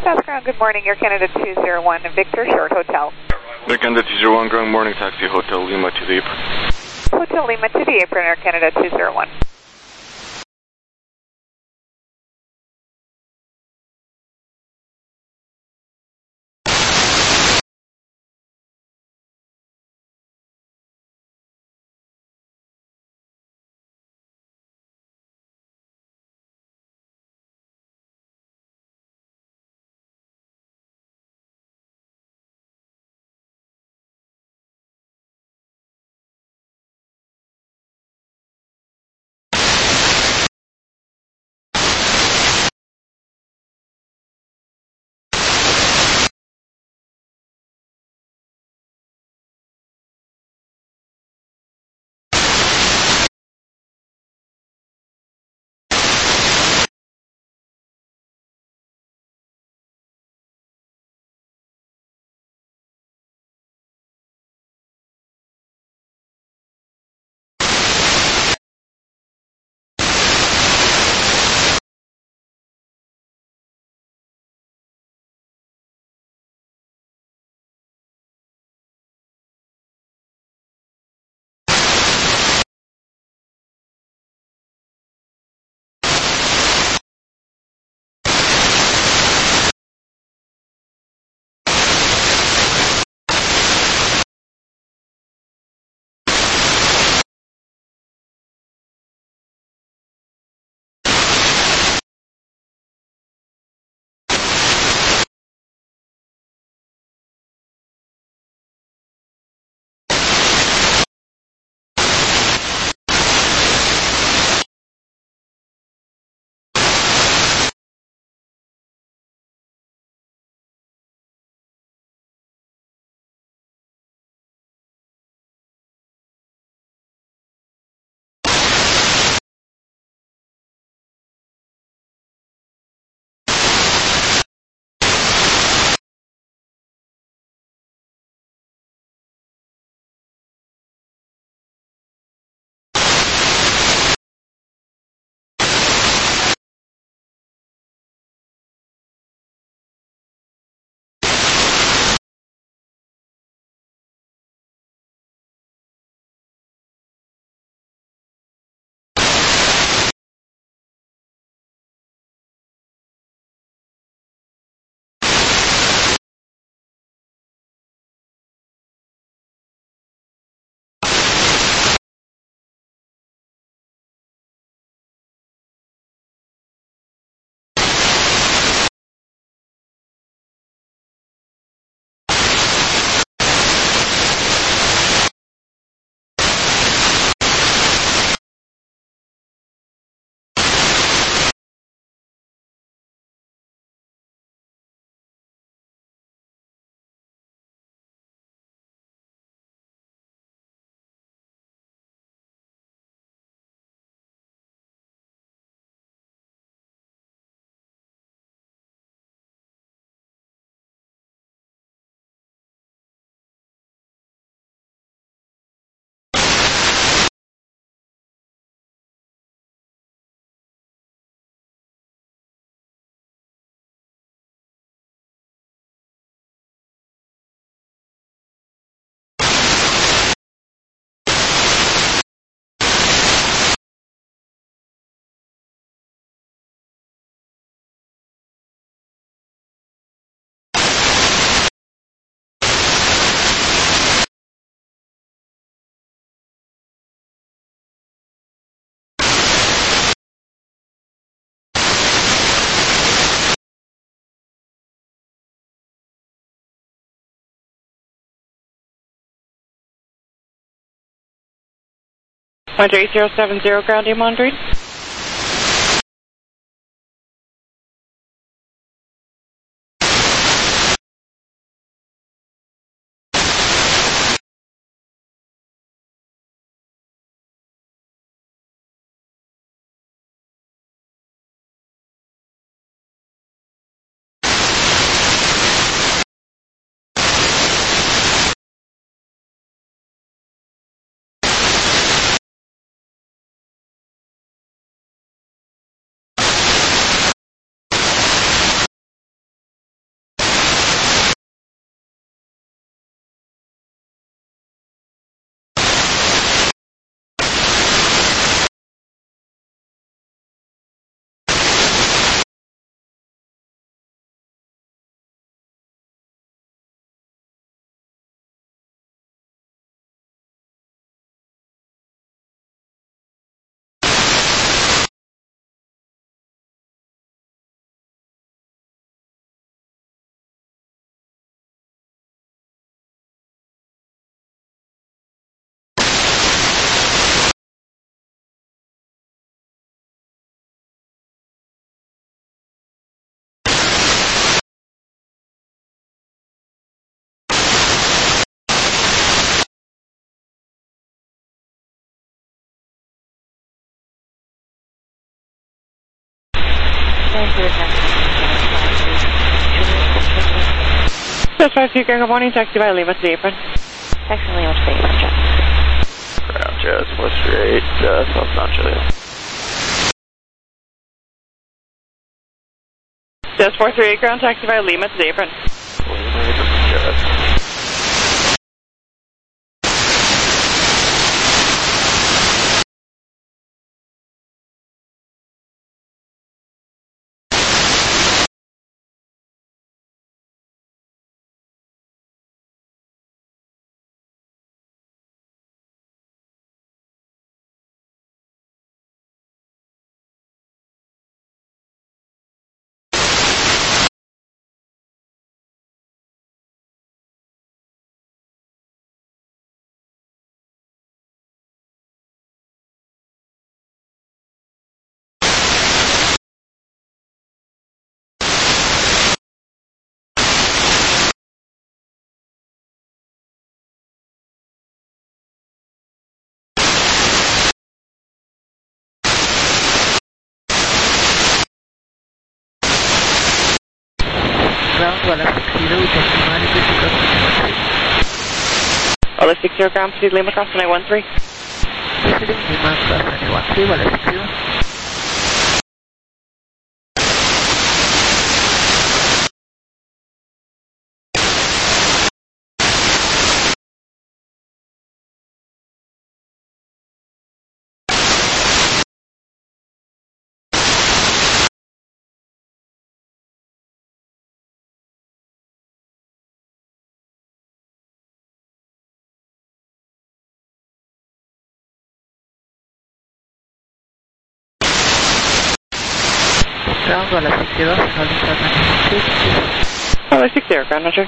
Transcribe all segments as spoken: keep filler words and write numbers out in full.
South Ground, good morning. Air Canada two zero one, Victor, Short Hotel. Air Canada two zero one, ground morning, taxi Hotel Lima to the apron. Hotel Lima to the apron, Air Canada two zero one. Roger, eight zero seven zero, ground aim on green. Just five two, good morning, taxi by Lima to the apron. Taxi Lima to the apron, check. Ground Jazz, West eight, uh, South San Julian. Just four three eight, ground taxi by Lima to the apron. Lima, Jazz. Ground one six zero, Testimony to Crossing Ola six zero, ground proceed Lima crossing I one three. Proceeding Lima Crossing I one three, Ola six zero. Ground one six zero, holding Southern six. Ola six zero, ground measure.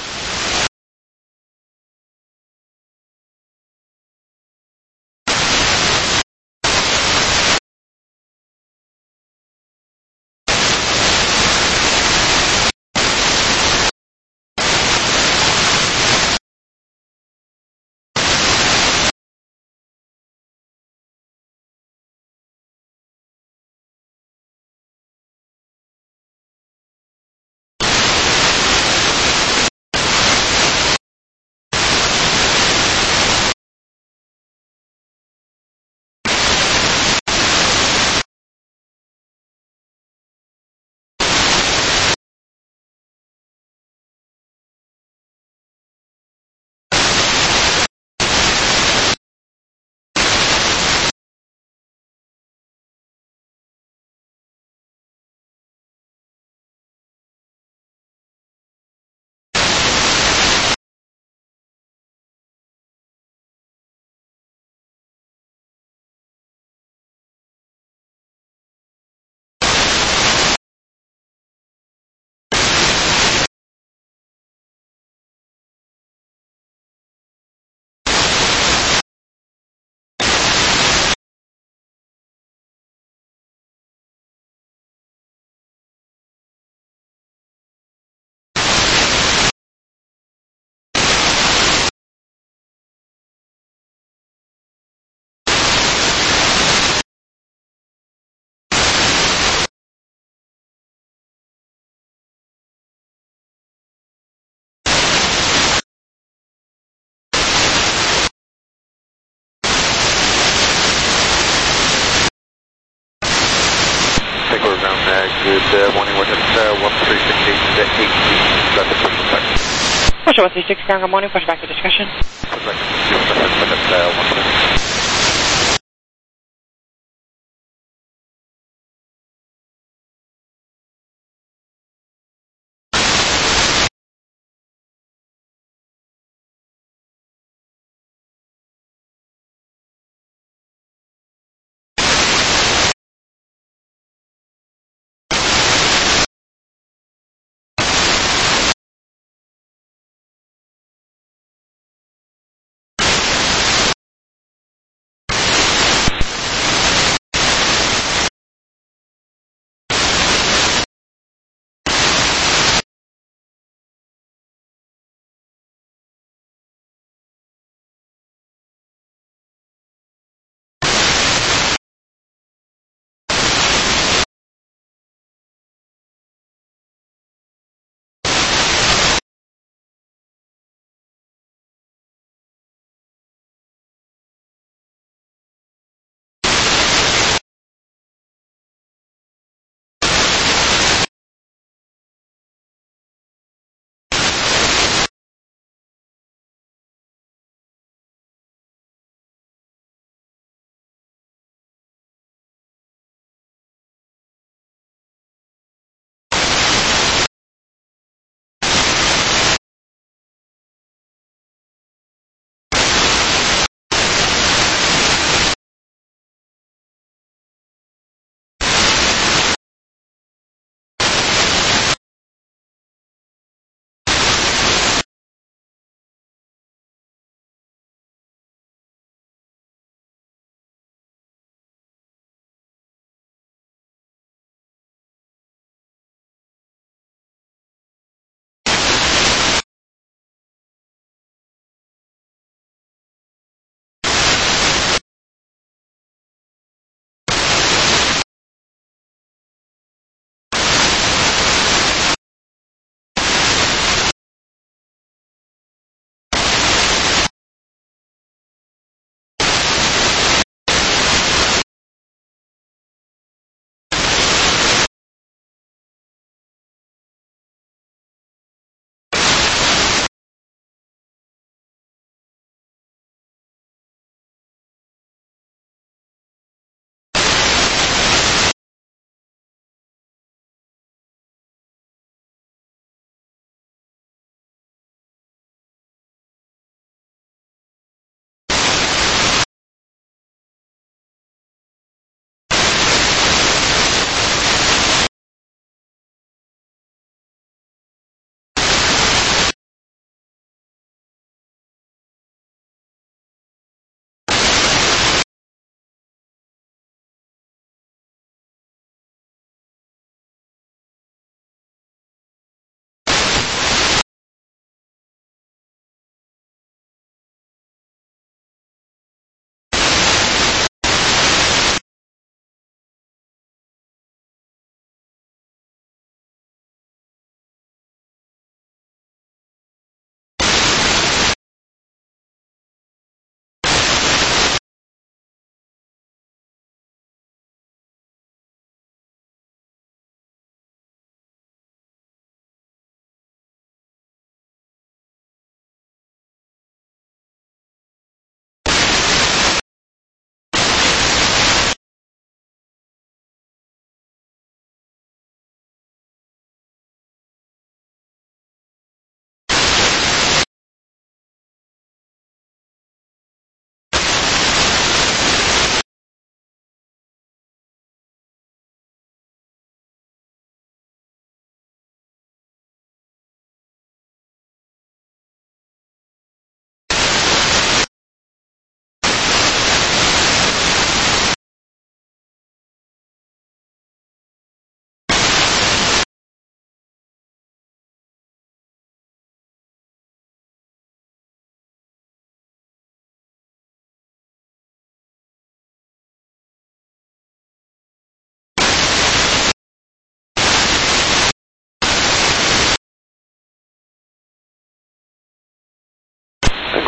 Take over ground mag, good uh, morning, we're at uh, one three six eight, eight, that's the first effect. Push one three six, ground, good morning, push back to discussion. Push back to one three.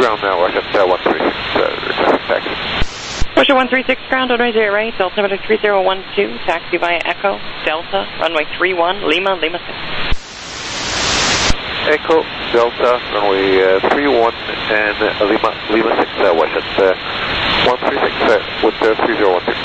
ground network at uh, one three six, uh, taxi. Roger one three six ground, runway zero right, Delta number three zero one two, taxi via Echo, Delta, runway three one, Lima, Lima six. Echo, Delta, runway uh, three one, and uh, Lima, Lima six, uh, west at uh, one three six uh, with uh, three zero one two.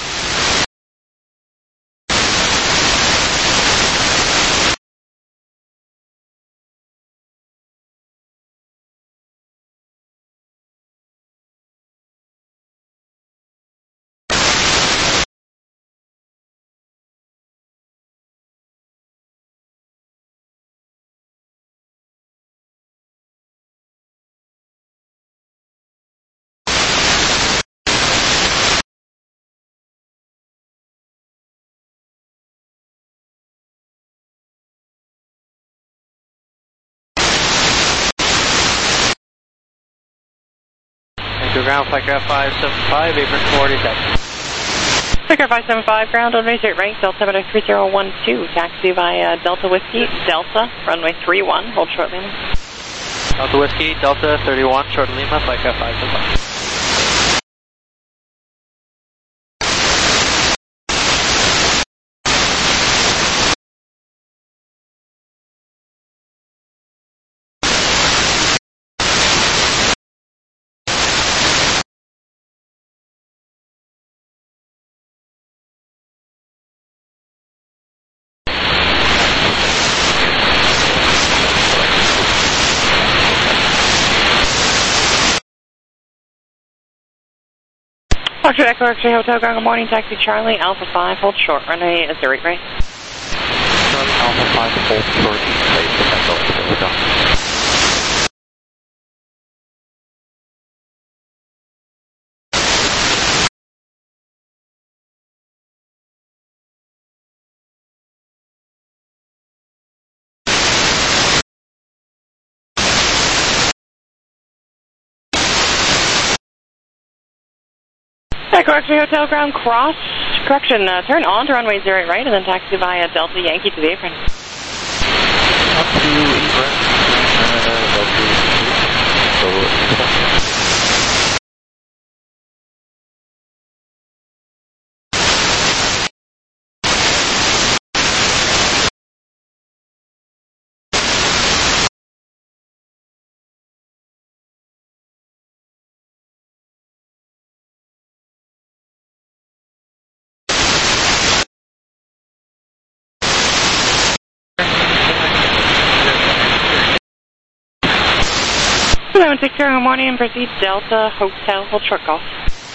Ground, flight craft five seven five, apron forty, taxi. Flight five seven five ground, runway zero right, Delta number three zero one two, taxi via Delta Whiskey, Delta, runway three one, hold short Lima. Delta Whiskey, Delta thirty-one, short Lima, flight craft five seven five. Roger, Echo X-ray Hotel ground, good morning, taxi Charlie, Alpha five, hold short, runway zero eight right. Charlie, Alpha five, hold short, place Echo X-ray Hotel. Echo X-ray Hotel ground, cross, correction, uh, turn on to runway zero eight right, and then taxi via Delta Yankee to the apron. Up to apron, uh, Delta, so, seven six zero, good morning, and proceed Delta Hotel, hold short call.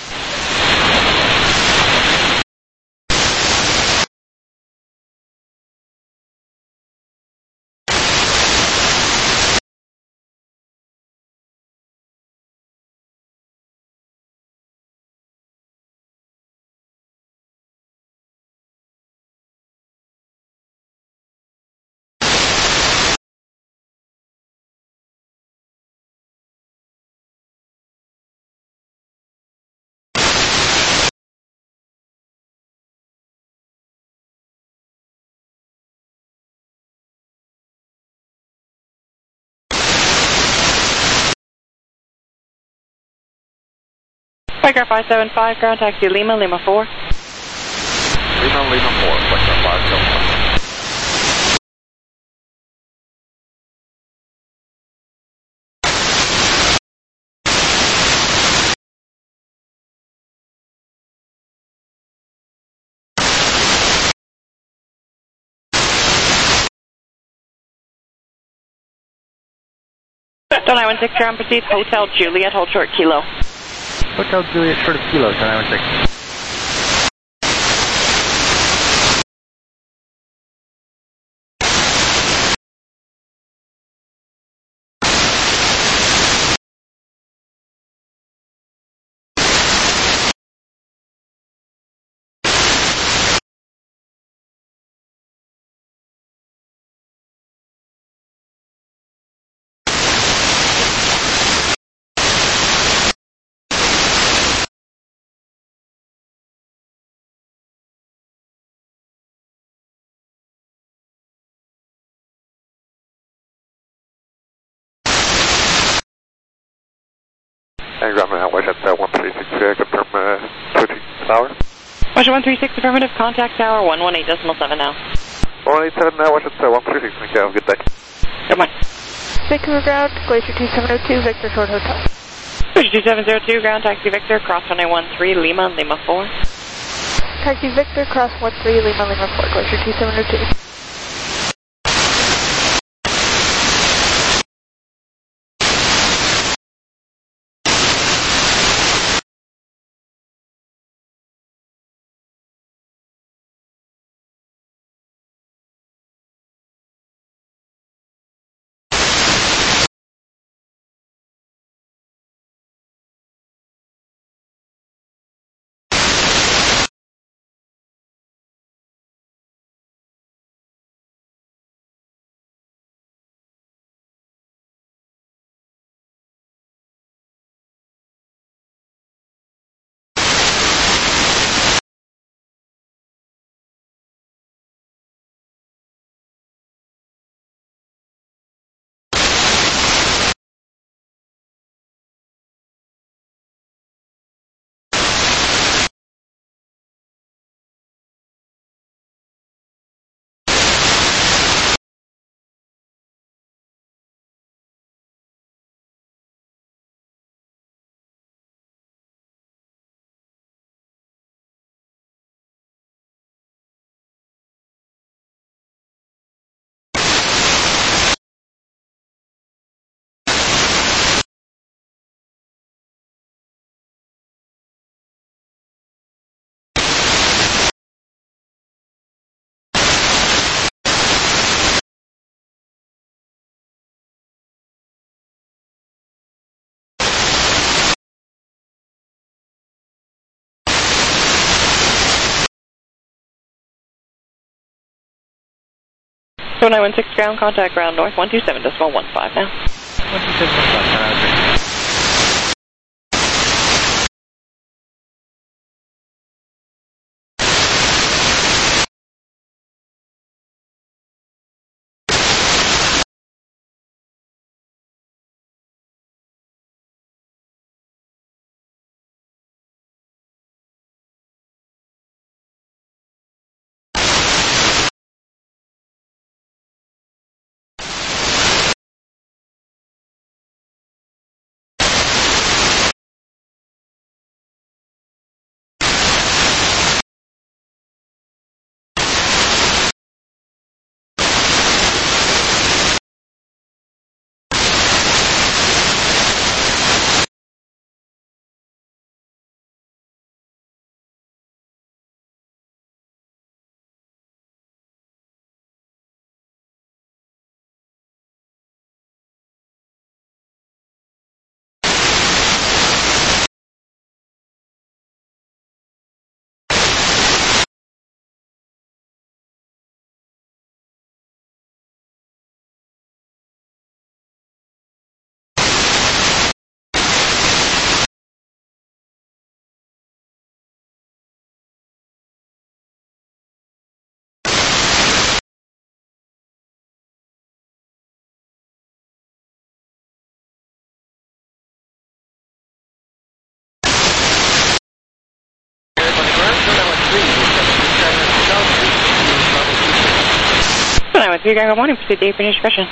Flight five seven five, ground taxi Lima, Lima four. Lima, Lima four, flight five seven five. Don't I one six ground, proceed Hotel Juliet, hold short kilo. Hotel Juliet, short of kilo, ten nine one six. And ground now, Washington uh, one three six, uh, confirm uh, switching tower. Washington one three six, affirmative, contact tower one one eight decimal seven now. one eight seven, uh, Washington uh, one three six, thank you, have a good day. Good morning. Vancouver ground, Glacier two seven zero two, Victor Short Hotel. Glacier two seven zero two, ground taxi Victor, cross one nine one three, Lima, Lima four. Taxi Victor, cross one three, Lima, Lima four, Glacier two seven zero two. So nine one six ground, contact ground north one two seven decimal one five now. one two seven one five, uh, nine one three ground, good morning, proceed to your discretion.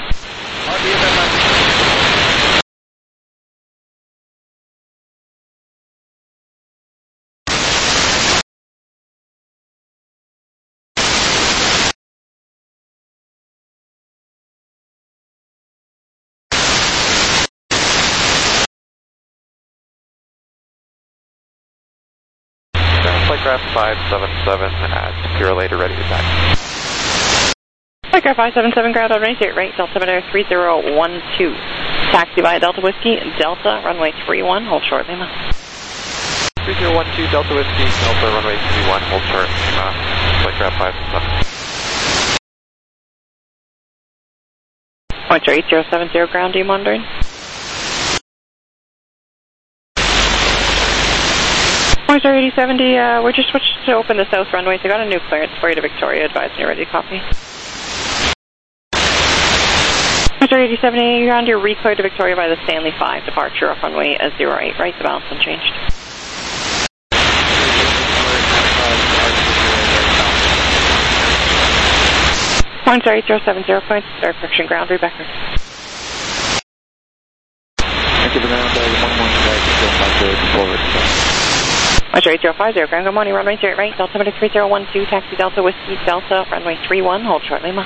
Flightcraft five seven seven at Pure Later, ready to taxi. Flightcraft five seven seven ground on range eight right, Delta Meadow three zero one two. Taxi via Delta Whiskey, Delta, runway three one, hold short Lima. three zero one two, Delta Whiskey, Delta, runway three one, hold short Lima. Flightcraft five seven. Pointer eight zero seven zero ground, do you monitoring? Pointer eighty seventy, uh, we're just switched to open the south runway, so got a new clearance for you to Victoria, advise when you're ready to copy. Roger eighty-seven eighty ground, you're recleared to Victoria by the Stanley five departure off runway zero eight, right, the balance unchanged. Points are eight zero seven zero points, start correction ground, read back. Thank you for ground, one one forward. Roger eight zero five zero ground, good morning, runway zero eight right, Delta three zero one two, taxi Delta Whiskey Delta, runway three one, hold short Lima.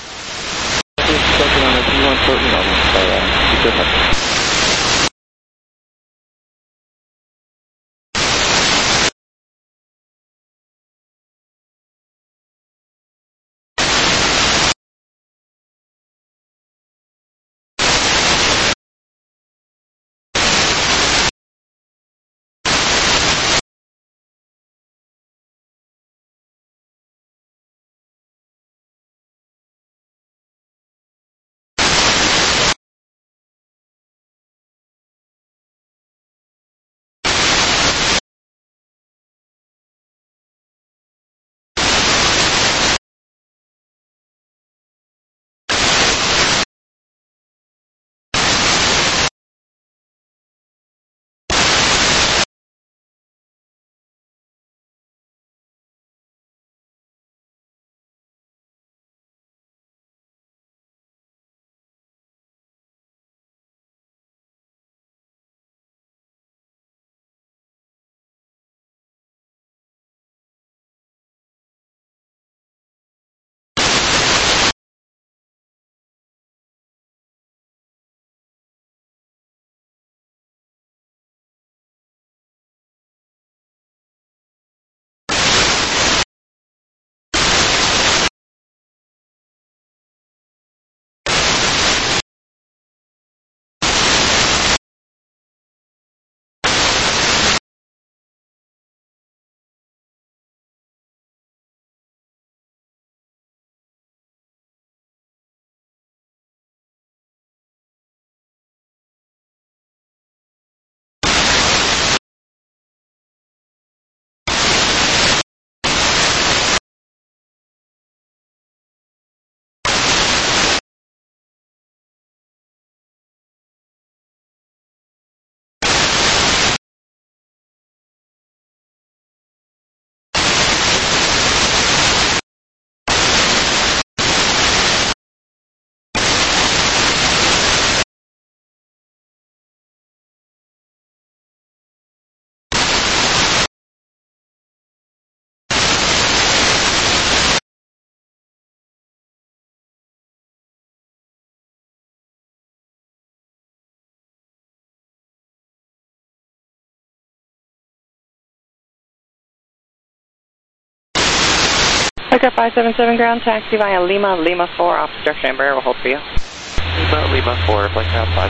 Pick up five seven seven ground, taxi via Lima, Lima four, off obstruction, Embraer will hold for you. Lima, Lima four, flight ground five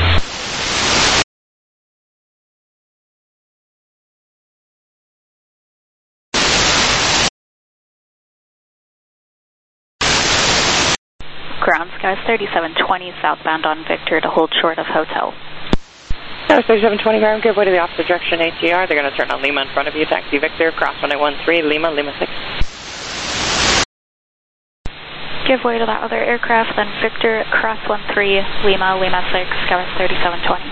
seven. Ground skies thirty-seven twenty southbound on Victor to hold short of hotel. That was thirty-seven twenty ground, give way to the opposite direction A T R. They're going to turn on Lima in front of you, taxi Victor, cross one eight one three, Lima, Lima six. Give way to that other aircraft, then Victor, cross one three, Lima, Lima six, skies thirty-seven twenty.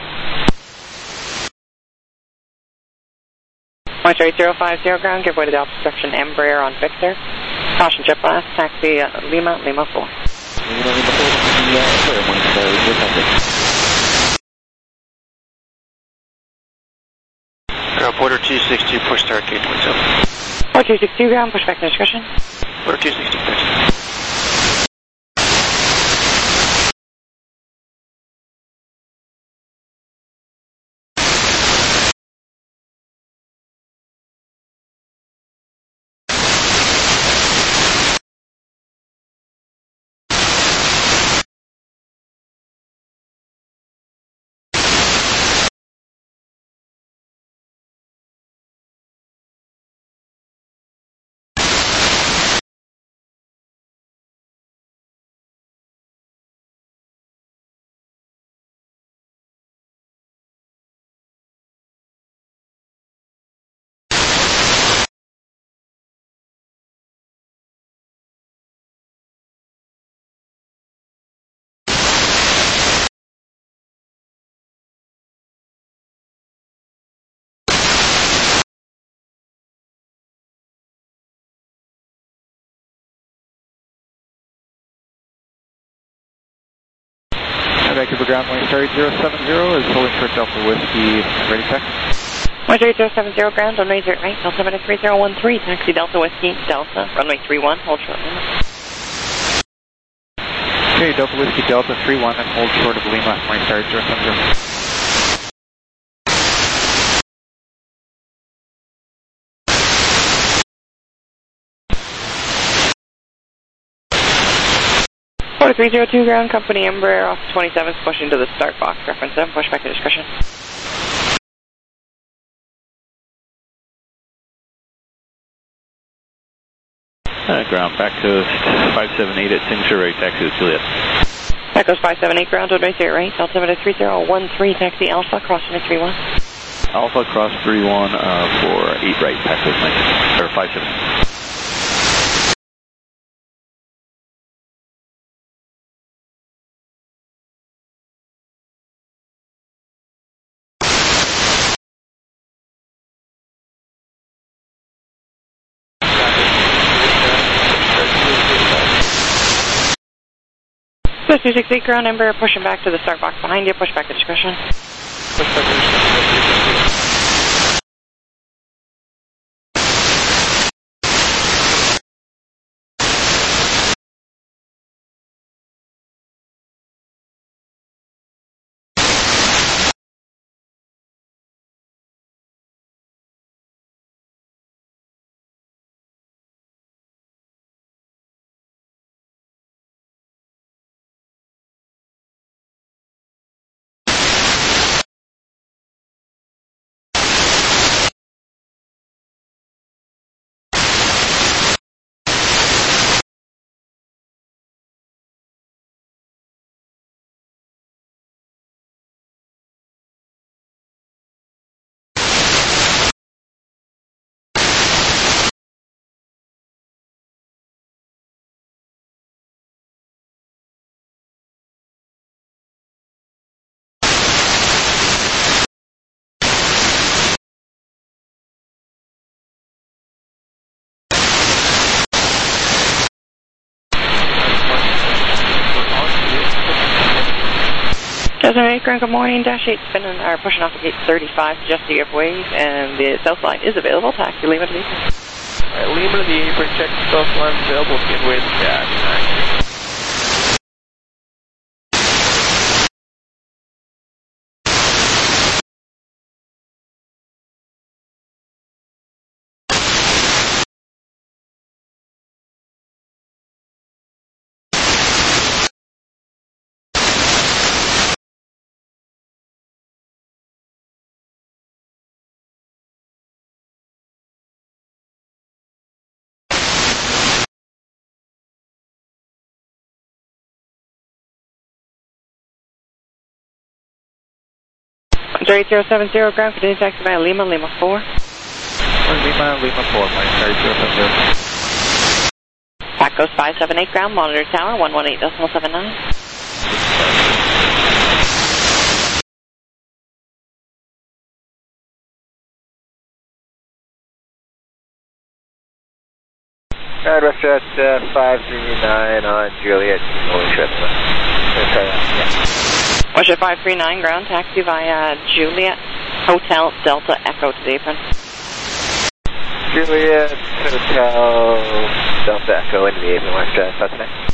Point eight zero five zero ground, give way to the opposite direction, Embraer on Victor. Caution jet blast, taxi uh, Lima, Lima four. Lima, Lima four, ground Porter two six two, push start gate point seven. Porter two six two ground, push back to discussion. Porter two six two, push. Vancouver ground, one start zero seven zero is holding short Delta Whiskey, ready taxi. one three zero seven zero ground, runway zero right, altimeter three zero one three, taxi Delta Whiskey, Delta, runway three one, hold short Lima. Okay, Delta Whiskey, Delta three one, and hold short of Lima, one start zero seven zero. four three zero two ground, company Embraer off twenty-seven, pushing to the start box, reference seven, push back to discussion. Uh, ground, back coast five seven eight at Signature Right, taxi to Juliet. Back coast five seven eight ground, runway zero right, altimeter three zero one three, taxi Alpha, cross runway three one. Alpha, cross three one uh, for eight right, back coast nine, or five seven. two six eight ground, Embraer pushing back to the start box behind you, push back to discussion. Push back to discussion. Desert eight ground, good morning, Dash eight spinning, or pushing off the gate thirty-five, just to give ways, and the south line is available, taxi Lima to the apron. Alright, Lima to the apron, check the south line available, give way to Dash nine. eight zero seven zero ground, continue taxi by Lima, Lima four. Lima, Lima four, one start zero seven zero. Back coast five seven eight ground, monitor tower one one eight point seven nine. Alright, Russia at uh, five three nine on Juliet, holding short Lima. Yeah. Russia five three nine ground, taxi via Juliet, Hotel, Delta, Echo to the apron. Juliet, Hotel, Delta, Echo into the apron, Russia, five nine.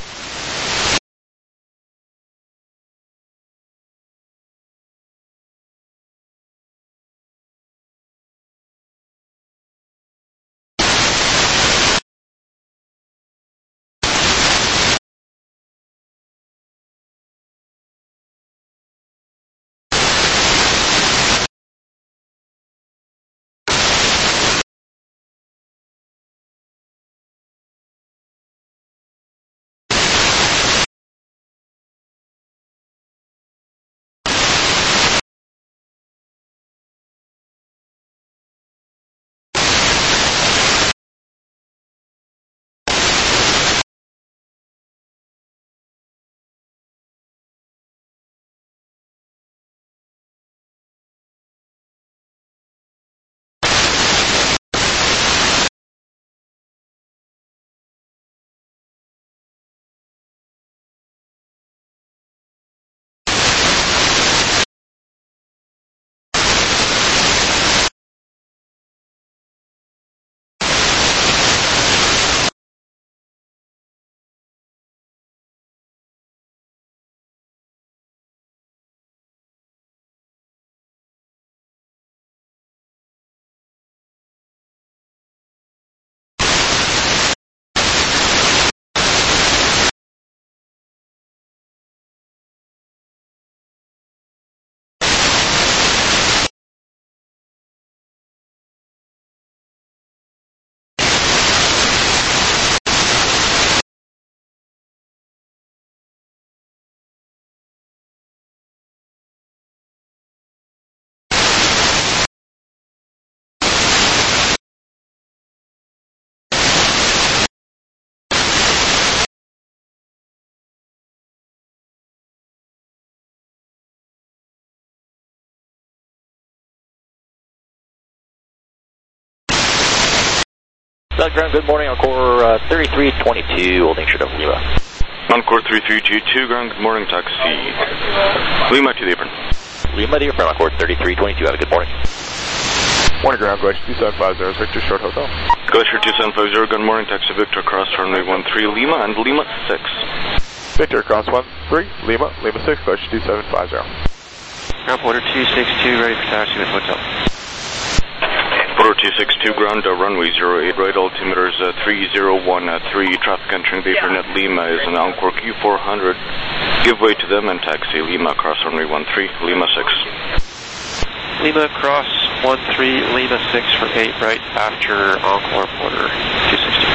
Doug Ground, good morning, Encore uh, thirty-three twenty-two, holding short of Lima. Encore thirty-three twenty-two, ground, good morning, taxi. Lima to the apron. Lima to the apron, Encore thirty-three twenty-two, have a good morning. Morning, ground, Glacier two seven five zero, Victor Short Hotel. Glacier two seven five zero, good morning, taxi Victor, cross runway one three, Lima, and Lima six. Victor, cross one three, Lima, Lima six, Glacier two seven five zero. Ground Porter two six two, ready for taxi with hotel. Porter two six two, ground, uh, runway zero eight, right, altimeters uh, three zero one three, traffic entering the apron at Lima is an Encore Q four hundred. Give way to them and taxi Lima, cross runway one three, Lima six. Lima, cross one three, Lima six for eight, right, after Encore Porter two six two.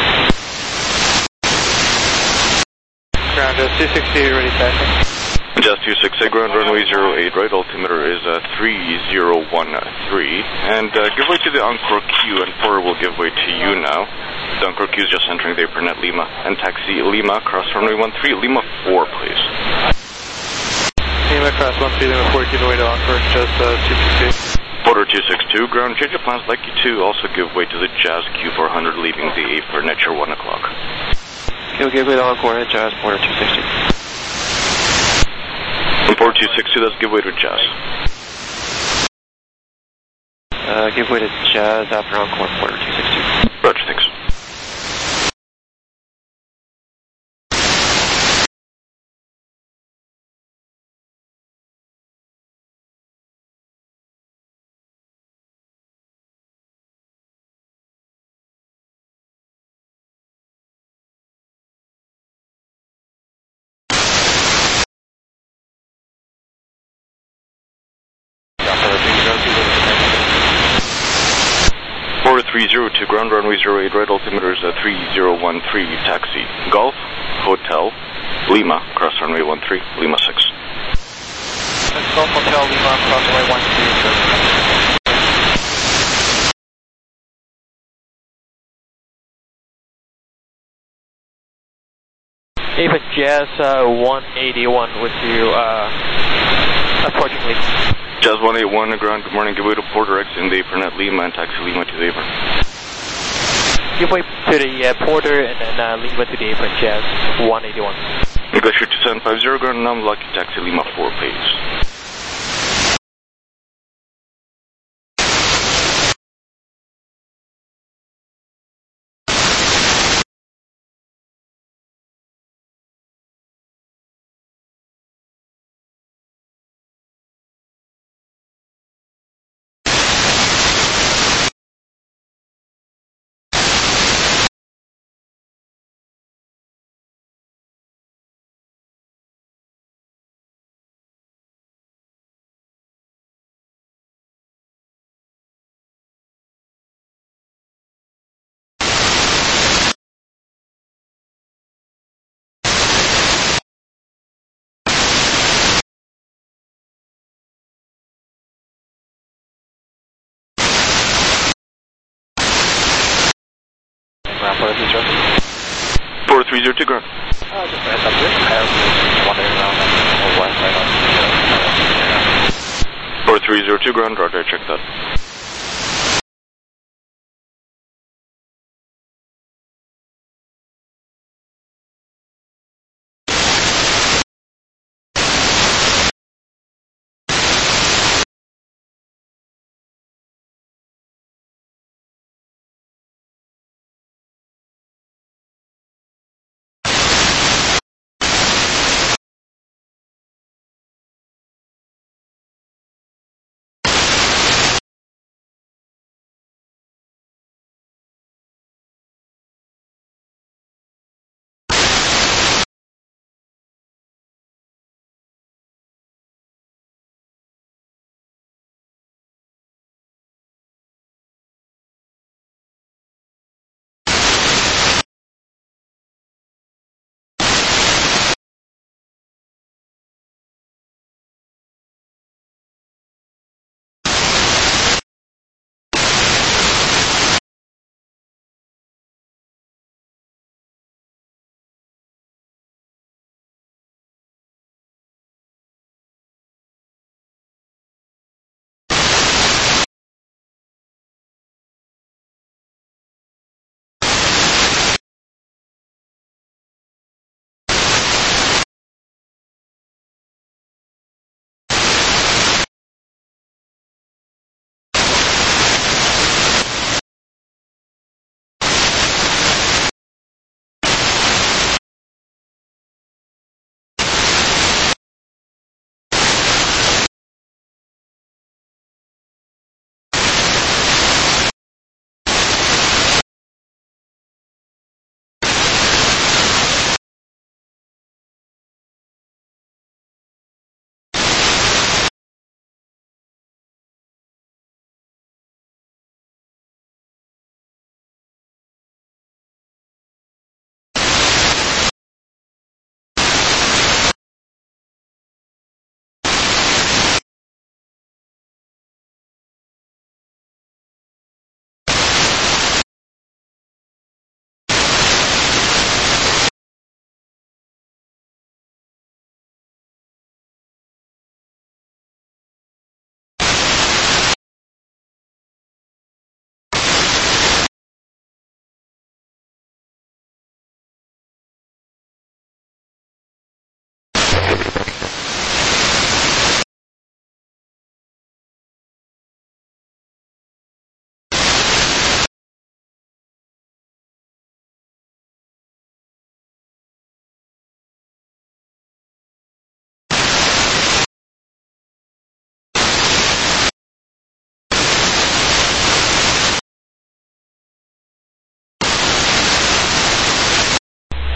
Ground, uh, two six two, ready taxi. Just two six eight, ground runway zero eight, right, altimeter is uh, three zero one three, and uh, give way to the Encore Q, and Porter will give way to you now. The Encore Q is just entering the apron at Lima, and taxi Lima, cross runway one three, Lima four, please. Lima, cross one three, Lima four, give way to Encore, just uh, two six two. Porter two six two, ground, change of plans, like you to also give way to the Jazz Q four hundred, leaving the apron at your one o'clock. He'll give way to Encore at Jazz, Porter two six two. Porter two six two, let's give way to Jazz. Uh, give way to Jazz after Encore, Porter two six two. Roger, thanks. Porter three zero two, ground runway zero eight, right, altimeters uh, three zero one three, taxi Golf, Hotel, Lima, cross runway one three, Lima six. Golf Hotel, Lima, cross runway one three. David Jazz uh, one eighty-one with you, uh, unfortunately. Jazz one eighty-one, ground, good morning, give way to Porter X in the apron at Lima, and taxi Lima to the apron. Give way to the uh, Porter and then uh, Lima to the apron, Jazz one eighty-one. Glacier two seven five zero, ground, now lucky taxi Lima four, please. Porter three zero two, ground. Uh, just a heads up, I have one around on the west side on. Porter three zero two, ground, roger, check that.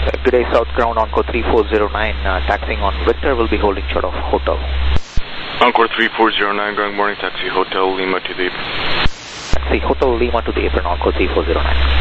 Good day, South Ground, Encore three four zero nine, uh, taxiing on Victor, will be holding short of Hotel. Encore three four zero nine, good morning, taxi Hotel Lima to the apron. Taxi Hotel Lima to the apron, Encore three four zero nine.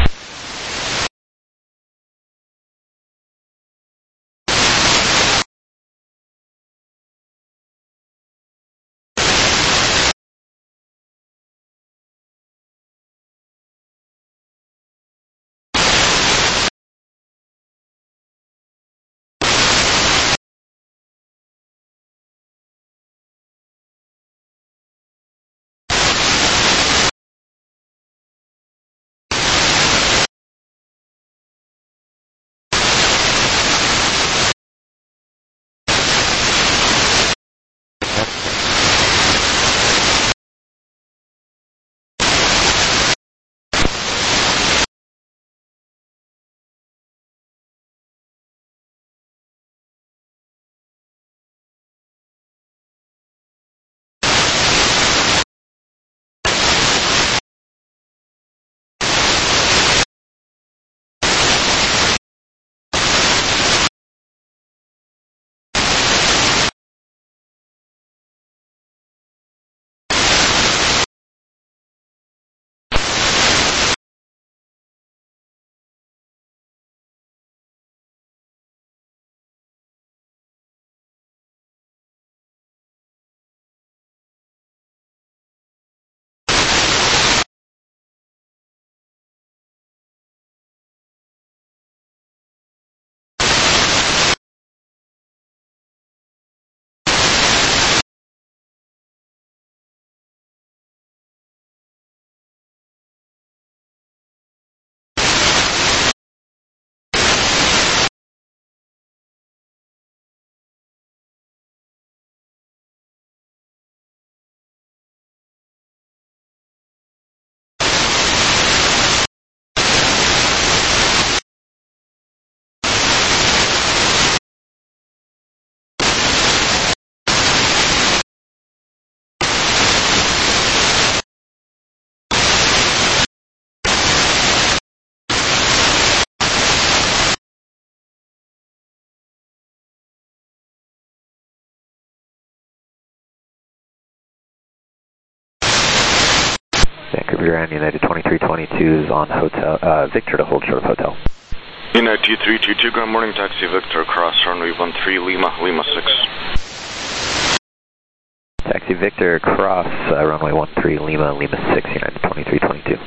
Vancouver and United twenty-three twenty-two is on hotel, uh, Victor to hold short of Hotel. United T three two two, good morning, taxi Victor, cross runway one three, Lima, Lima six. Taxi Victor, cross uh, runway one three, Lima, Lima six, United twenty-three twenty-two.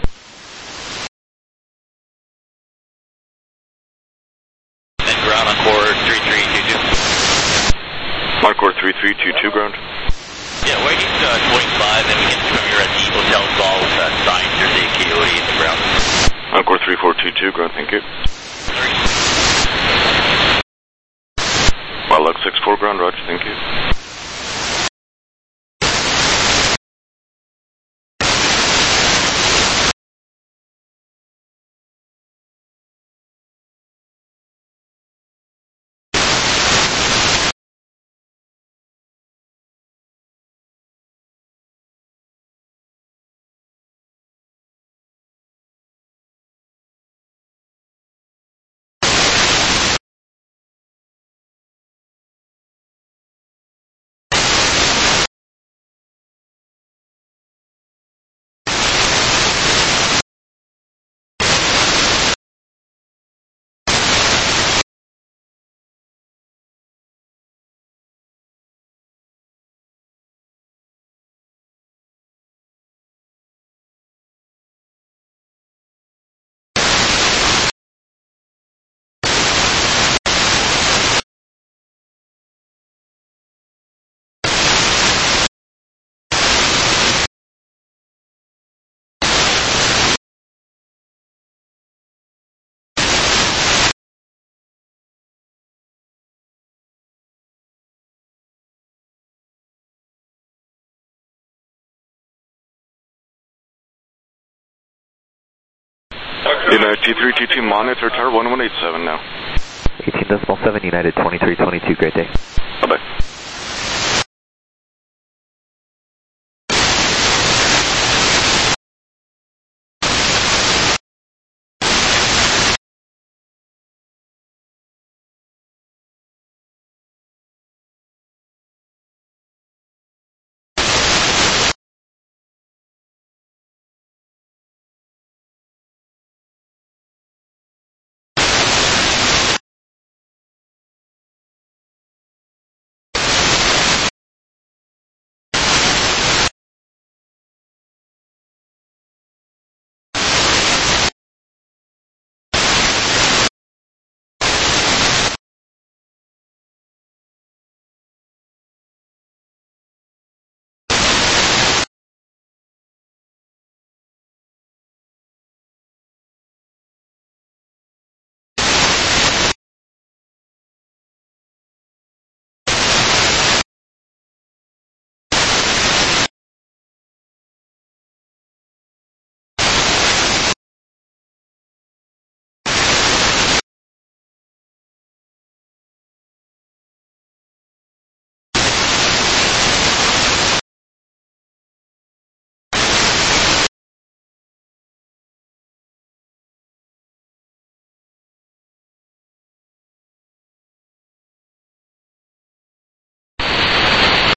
And ground Encore three three two two. Encore three three two two, ground. Yeah, waiting uh, twenty-five, then we can come here at the hotel call with uh, signs. There's a Coyote in the ground. Encore three four two two, ground, thank you. Wildluck six four, ground, roger, thank you. United T three two two, monitor tower one one eight seven now. eighteen decimal seven, United twenty-three twenty-two, great day. Bye-bye.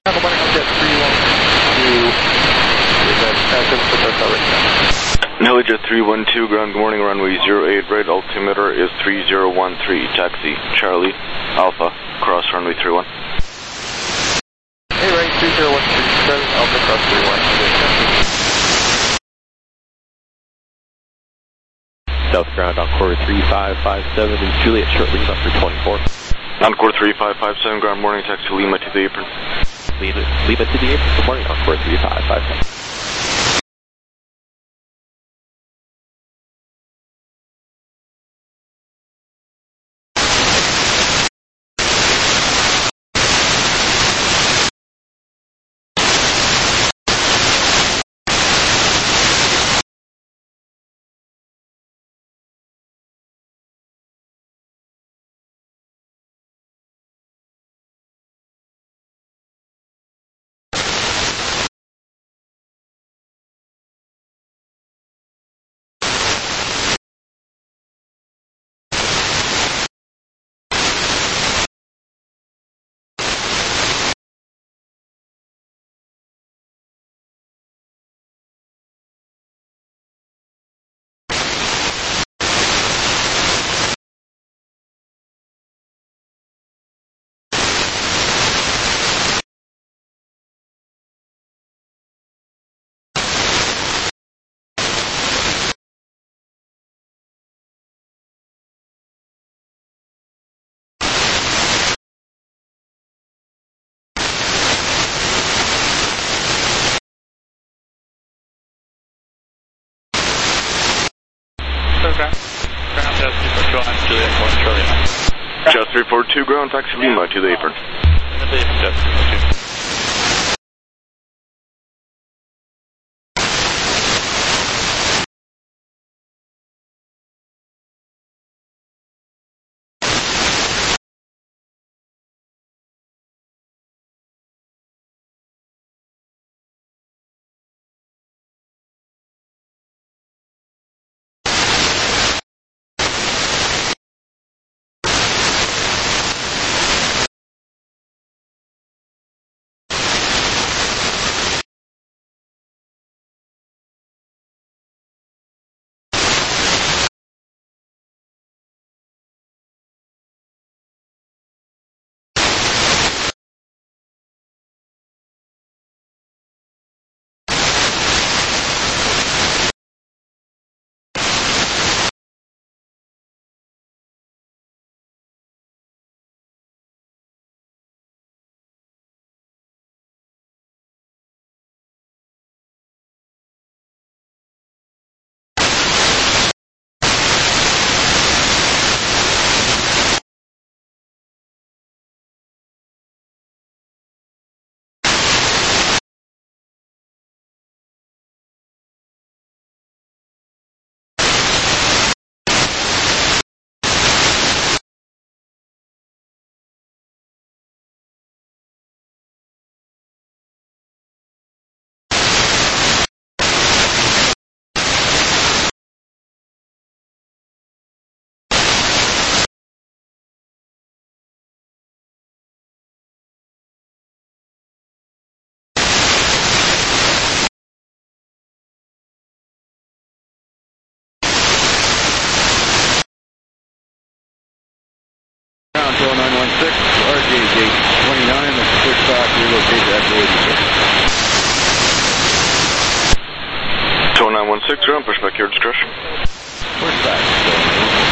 Good morning, I'm Jet three one two. Is that Phantom for Delta right now? Jet three one two, ground, good morning, runway zero eight right, altimeter is three zero one three, taxi, Charlie, Alpha, cross runway three one. Hey, right, three zero one three, Charlie, Alpha, cross three one. South ground, Encore three five five seven is Juliet, short Lima for twenty-four. Encore three five five seven, ground, morning, taxi, Lima to the apron. Lima, Lima to the apron, good morning, Encore three five five seven. Jet three four two, ground, taxi, Lima to the apron. nine one six, R J gate twenty-nine, that's a quick stop, relocate to Echo eighty-six. two nine one six, ground, push back your discretion. Push back.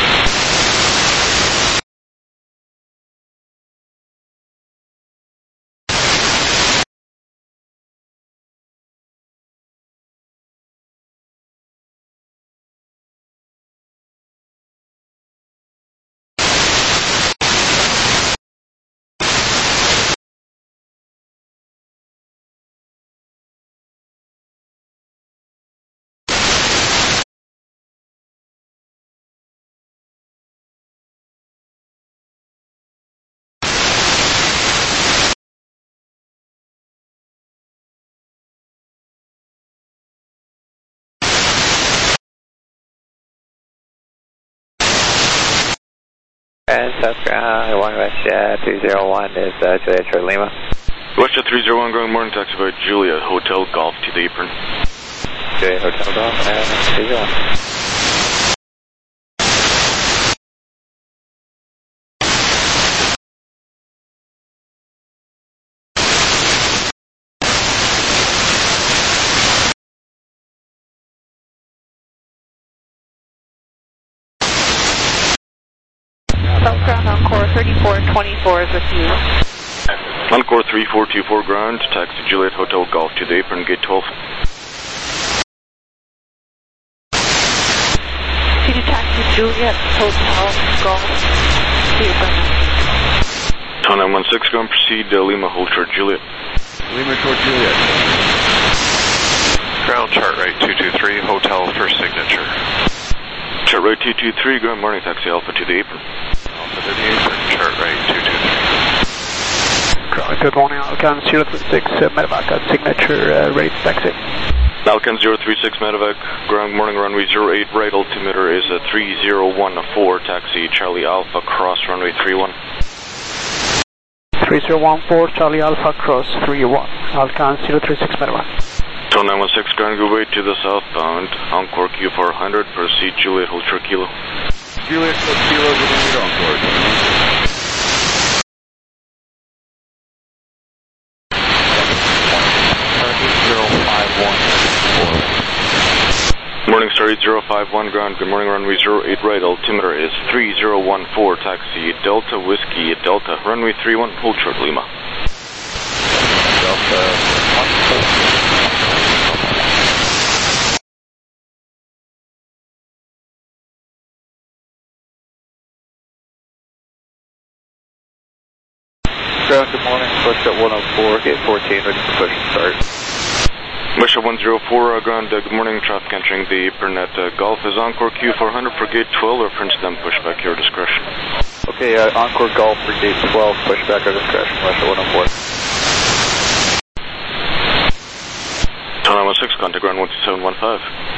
And South ground, one West Jet, two zero one is uh, Juliet Short Lima. Westjet three zero one, good morning, taxi by Juliet, Hotel Golf to the apron. Okay, Hotel Golf, and three zero one. South ground Encore thirty-four twenty-four is with you. Encore three four two four ground, taxi Juliet Hotel Golf to the apron, gate twelve. C D taxi Juliet Hotel Golf to the apron. Tower nine one six, ground proceed, uh, Lima hold short Juliet. Lima short Juliet. Ground chart right two two three, hotel for signature. Chart right two two three, good morning, taxi Alpha to the apron. Alpha to the apron, chart right two two three. Good morning, Alcan zero three six, uh, medevac at signature, uh, ready to taxi. Alcan zero three six, medevac, ground morning runway zero eight right, altimeter is uh, three zero one four, taxi Charlie Alpha, cross runway three one. three zero one four, Charlie Alpha, cross three one, Alcan zero three six, medevac. Tower nine one six, ground good way to the southbound, Encore Q four hundred, proceed Juliet, hold short kilo. Juliet, hold kilo, good morning, Encore. Morning Star eight zero five one, ground, good morning, runway zero eight right, altimeter is three zero one four, taxi Delta Whiskey Delta, runway three one, hold short Lima. Delta one four. Ground, good morning, Westjet one oh four, gate fourteen, ready for push and start. Westjet one oh four, uh, ground, uh, good morning, traffic entering the apron at uh, Golf is Encore Q four hundred for gate twelve, or Prince them pushback your discretion. Okay, uh, Encore Golf for gate twelve, pushback our discretion, Westjet one oh four. Tower nine one six, contact ground one two seven one five.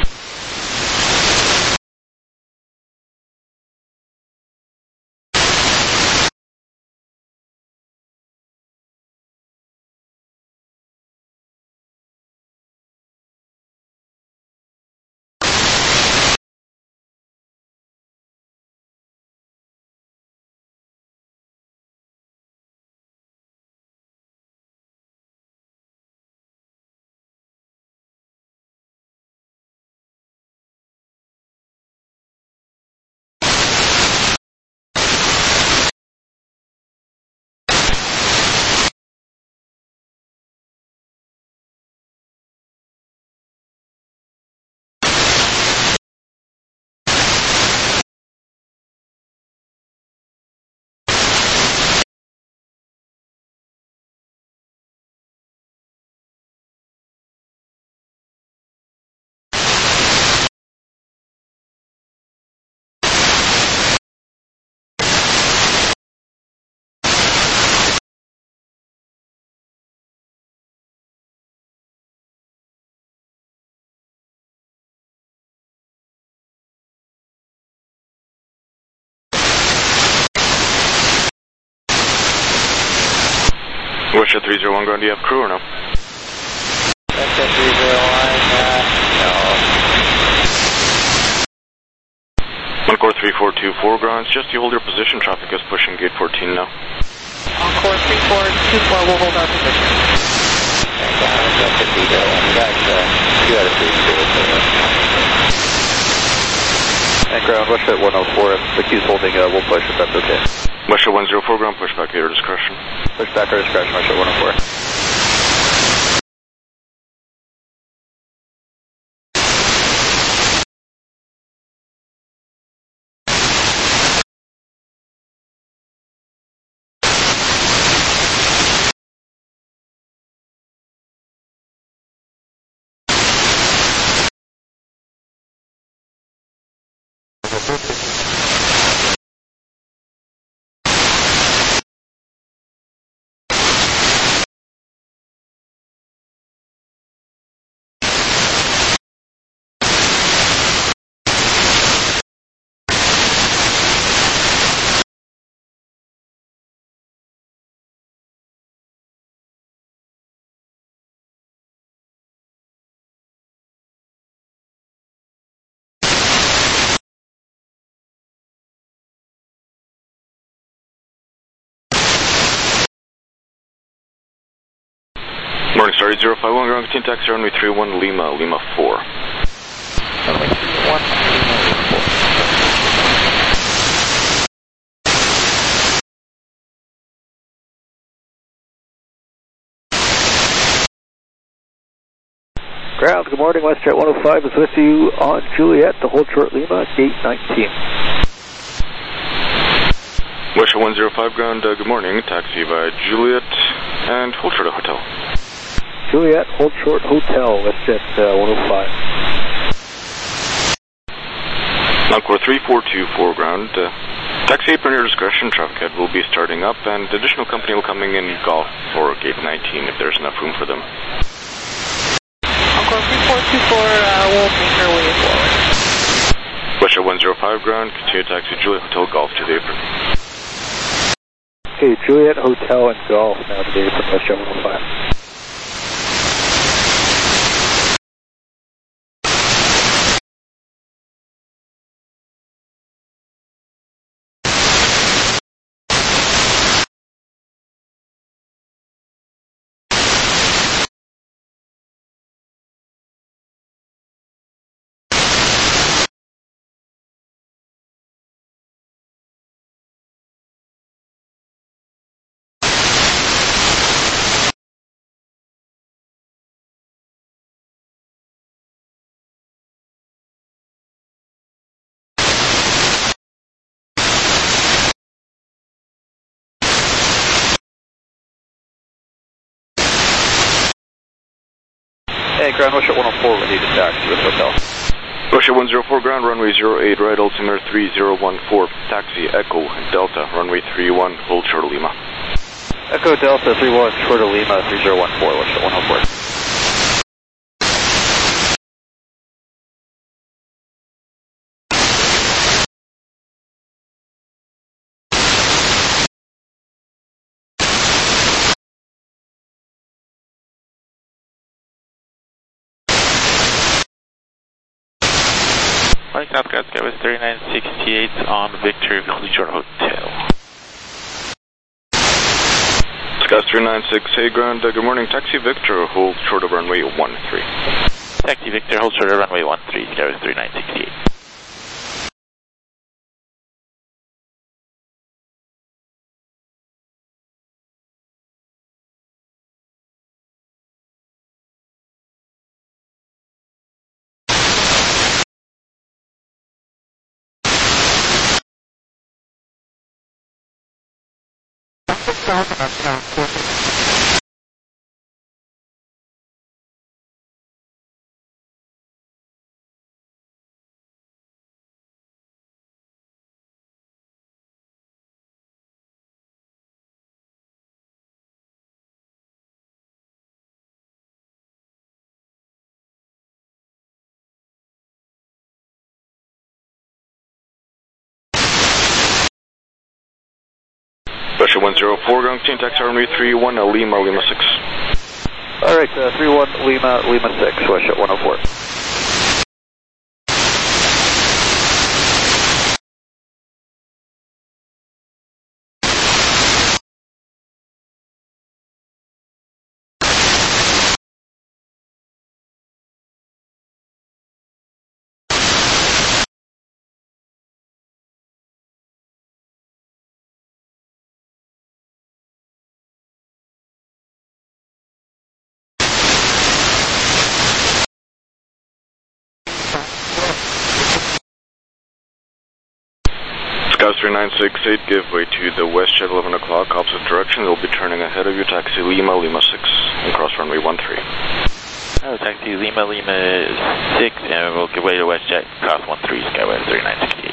Westjet three zero one, ground, do you have crew or no? Westjet three zero one, uh, no. Encore three four two four, ground, just you hold your position, traffic is pushing gate fourteen now. Encore three four two four, we'll hold our position. And uh, Westjet three zero one, you guys, uh, two out of three, and ground, Westjet one oh four, if the queue's holding, uh, we'll push if that's okay. Westjet one oh four, ground, pushback at your discretion. Pushback our discretion, Westjet one oh four. sorry, zero five one, ground continue taxi runway three one, Lima, Lima four. Runway three one, Lima, Lima four. Ground, good morning, WestJet one oh five is with you on Juliet to hold short Lima, gate nineteen. WestJet one oh five ground, uh, good morning, taxi via Juliet and hold short hotel. Juliet, hold short hotel, WestJet uh, one oh five. Encore three four two four ground, uh, taxi apron your discretion, traffic head will be starting up and additional company will coming in golf for gate nineteen if there's enough room for them. Encore three four two four, uh, we'll make our way forward. WestJet one oh five ground, continue taxi Juliet Hotel Golf to the apron. Okay, Juliet Hotel and Golf now to the apron, WestJet one oh five. Hey, ground, WestJet one oh four ready to taxi with hotel. WestJet one oh four ground, runway zero eight right, altimeter three zero one four, taxi Echo Delta, runway three one, hold short of Lima. Echo Delta three one, short of Lima, three zero one four, WestJet one oh four. Morning, South Coast, Skywest thirty-nine sixty-eight on Victor, Collegiate Hotel. Skywest three nine six eight ground, uh, good morning, taxi Victor, hold short of runway one three. Taxi Victor, hold short of runway one three, Skywest three nine sixty-eight. WestJet one oh four ground, continue taxi runway three one, uh, Lima, Lima six. Alright, uh, three one, Lima, Lima six, WestJet one oh four. Skywest three nine six eight, give way to the WestJet eleven o'clock, opposite direction, they'll be turning ahead of you, taxi Lima, Lima six, and cross runway one three. Oh, taxi Lima, Lima six, and we'll give way to WestJet, cross one three, Skywest three nine sixty-eight.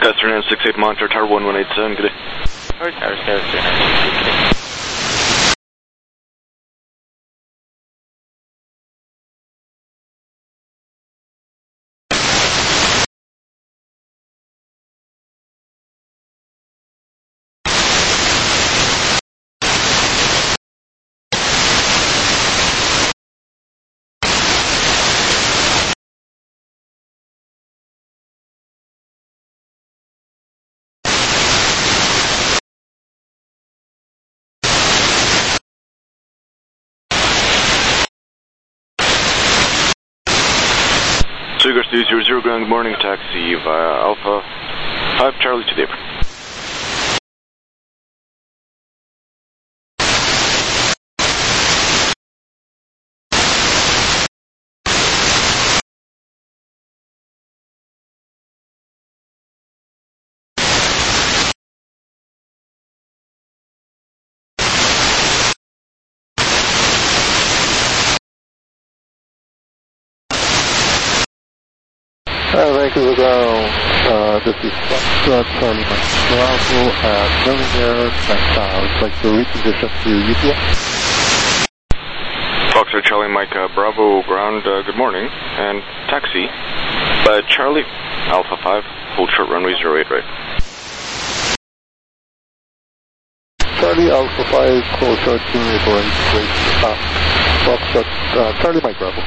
Skyster nine six eight, monitor tower one one eight seven, good day. Tower Skyster nine six eight, good day. Seagrass three zero zero, ground, good morning, taxi via Alpha five Charlie to the apron. Uh, Vancouver ground, uh, this is Foxtrot Charlie Mike Bravo at Millionaire and uh, I'd like to recondition to U T S. Foxtrot Charlie Mike uh, Bravo ground, uh, good morning, and taxi by Charlie Alpha five, hold short runway zero eight right. Charlie Alpha five, hold short Juliet right, right, uh, Foxtrot uh, Charlie Mike Bravo.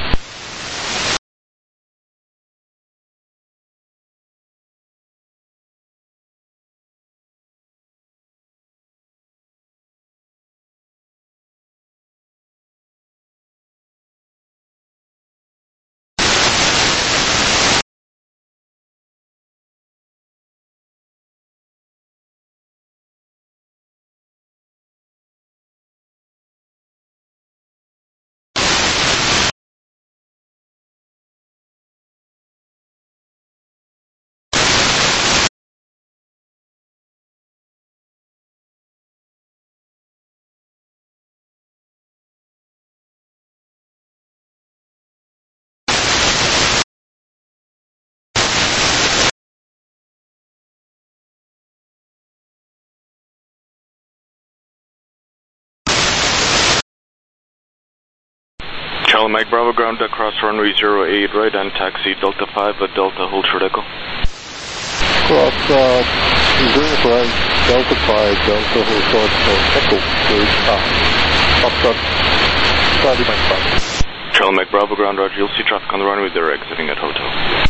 Charlie Mike Bravo ground, uh, cross runway zero eight right and taxi Delta five, uh, Delta hold short echo. Cross, uh, zero right, Delta five, Delta hold short, uh, echo, third, uh, Foxtrot Charlie Mike Bravo. Charlie Mike Bravo ground, Roger, you'll see traffic on the runway, they're exiting at hotel.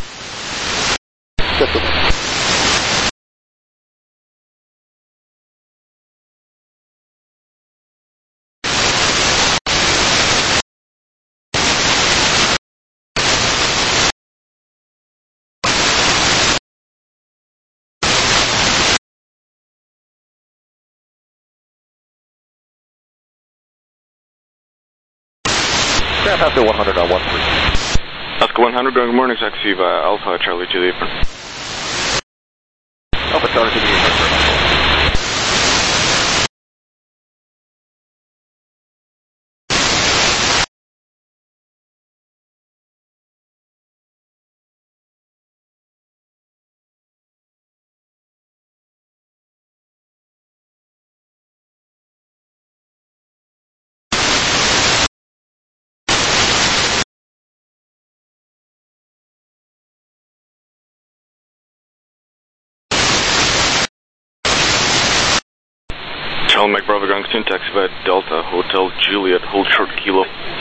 Yes, sir. Grab after one hundred on one three. Oscar one hundred, good morning, taxi via Alpha Charlie to the apron. Alpha Charlie to the apron. Charlie Mike Bravo ground, continue taxi via Delta Hotel Juliet, hold short kilo.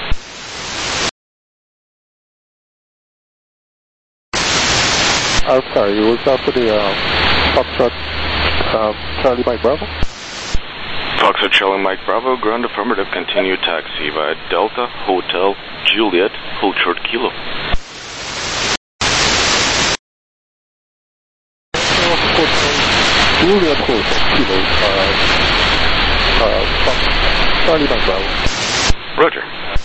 I'm sorry, was that for the uh, Foxtrot uh, Charlie Mike Bravo? Foxtrot Charlie Mike Bravo, ground affirmative, continue taxi via Delta Hotel Juliet, hold short kilo. Juliet hold short kilo, uh, uh, Charlie Mike Bravo. Roger.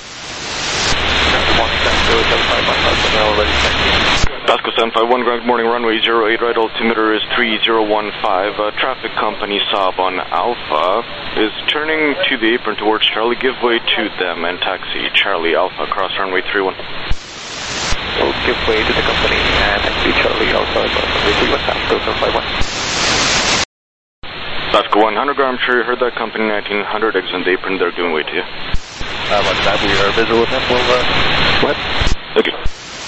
Pasco seven five one, ground, morning, runway zero eight right, altimeter is three zero one five. Uh, traffic company Saab on Alpha is turning to the apron towards Charlie. Give way to them and taxi Charlie Alpha, cross runway three one. We'll give way to the company and taxi Charlie Alpha runway three one half, Delta five one. Alaska one hundred, ground sure you heard that, company nineteen hundred, exit apron, they're giving way to you. Uh, what's that? We are visual with them. We'll, uh, go ahead. Thank you.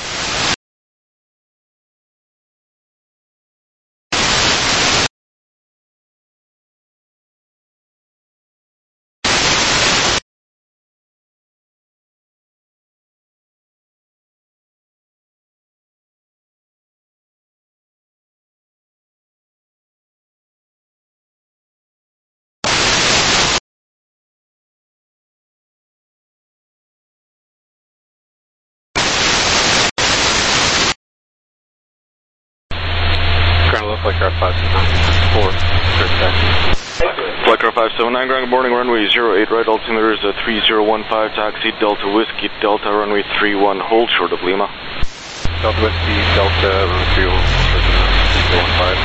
Flightcraft five seven nine, four, Flightcraft five seven nine, ground, good morning, runway zero eight right, altimeter is a three zero one five, taxi Delta Whiskey, Delta, runway three one, hold short of Lima. Delta Whiskey, Delta, runway three one, three zero one five,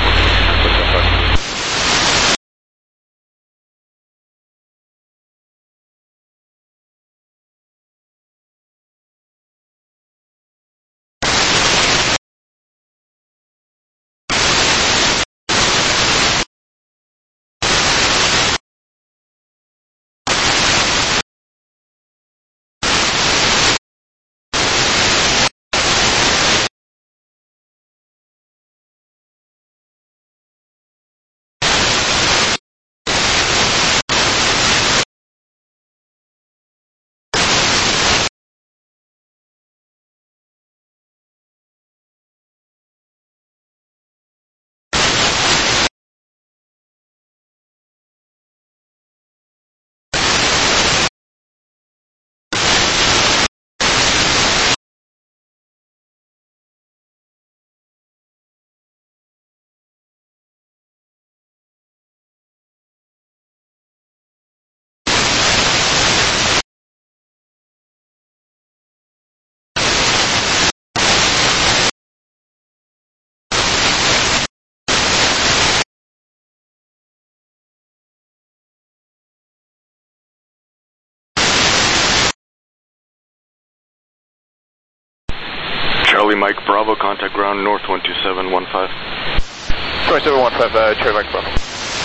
Charlie Mike Bravo, contact ground north one two seven one five. two seven one five, uh, Charlie Mike Bravo.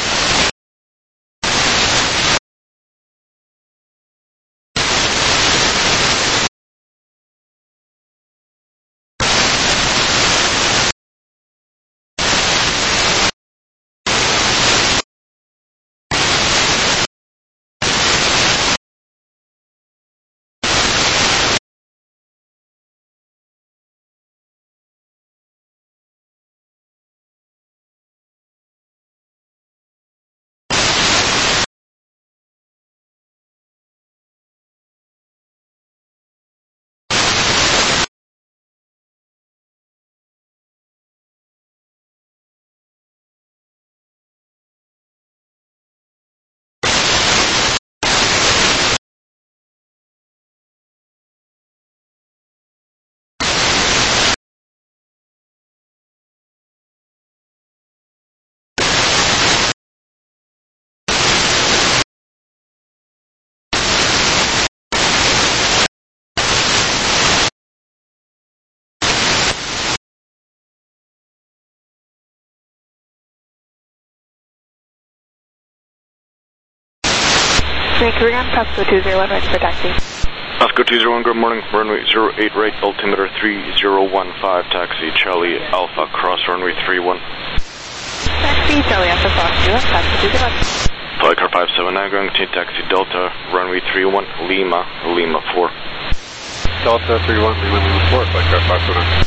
Vancouver ground, Pasco two zero one, ready for taxi. Pasco two zero one, good morning, runway zero eight right, altimeter three zero one five, taxi Charlie Alpha, cross runway three one. Taxi Charlie Alpha, cross two one, Pasco two zero one. Flightcar five seven nine, going to taxi Delta, runway three one, Lima, Lima four. Delta three one, Lima, Lima four, Flightcar five seven nine.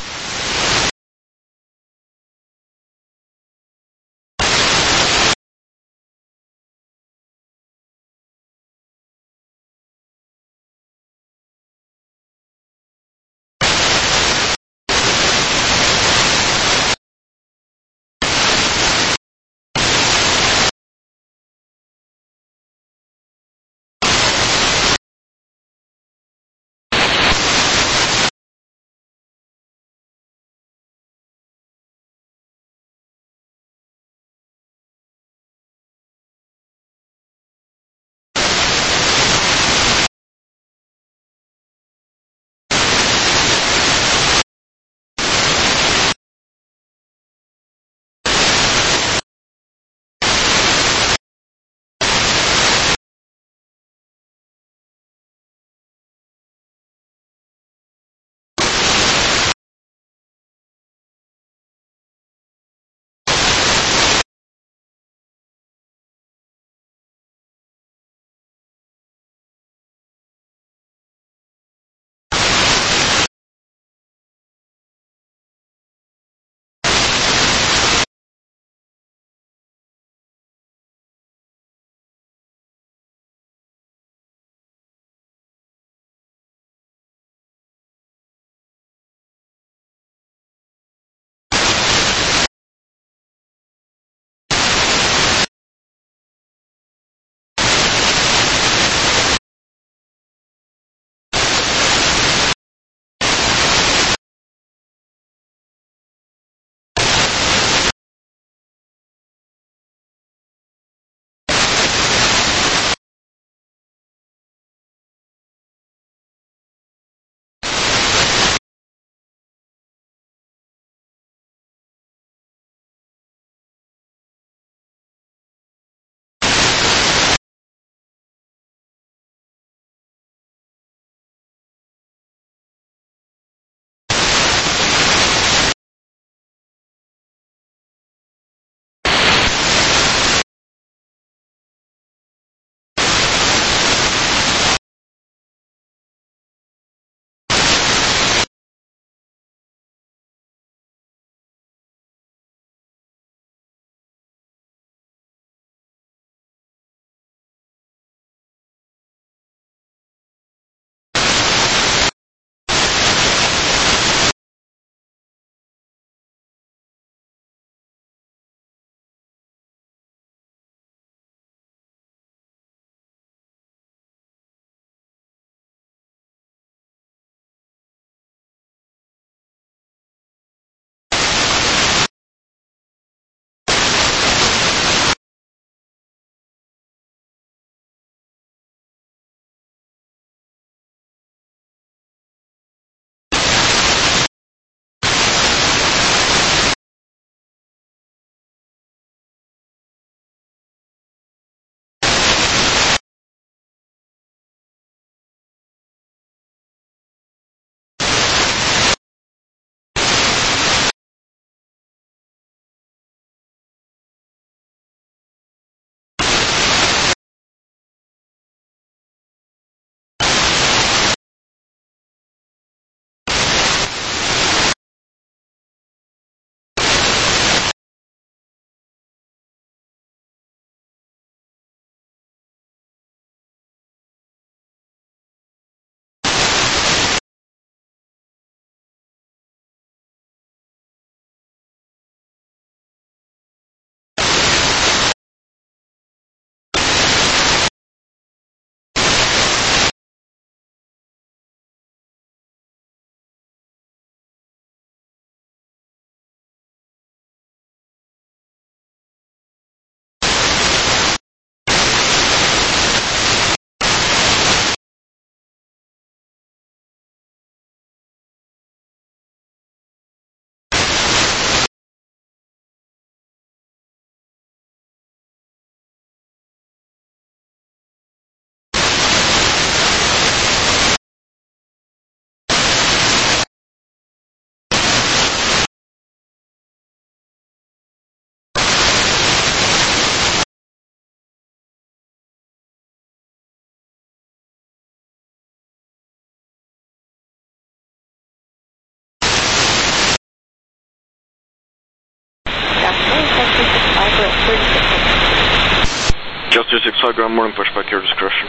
Adjuster six five ground, morning push back, your discretion.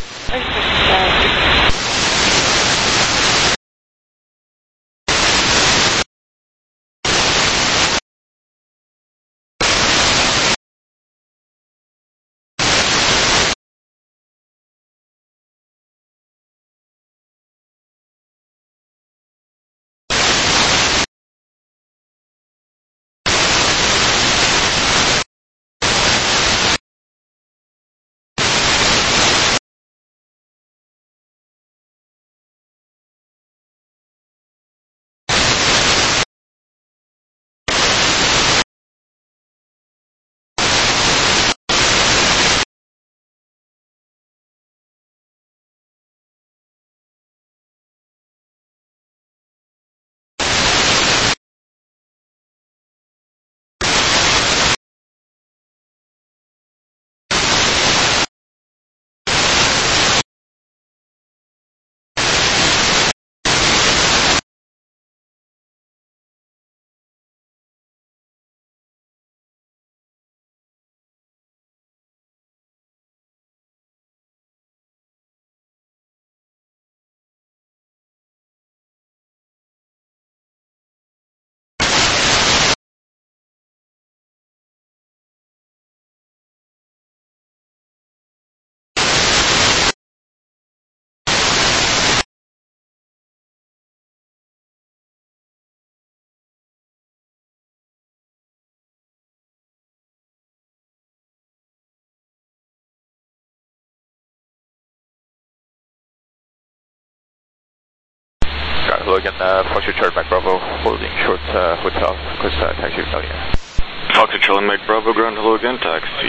Hello again, uh, Foxtrot Charlie Mike Bravo, holding short uh, hotel, request uh, taxi Italia. Foxtrot Charlie Mike Bravo, ground hello again, taxi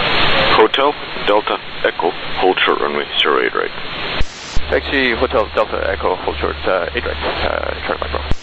Hotel, Delta, Echo, hold short runway zero eight right. Taxi Hotel, Delta, Echo, hold short uh, eight right, uh, Charlie Mike Bravo.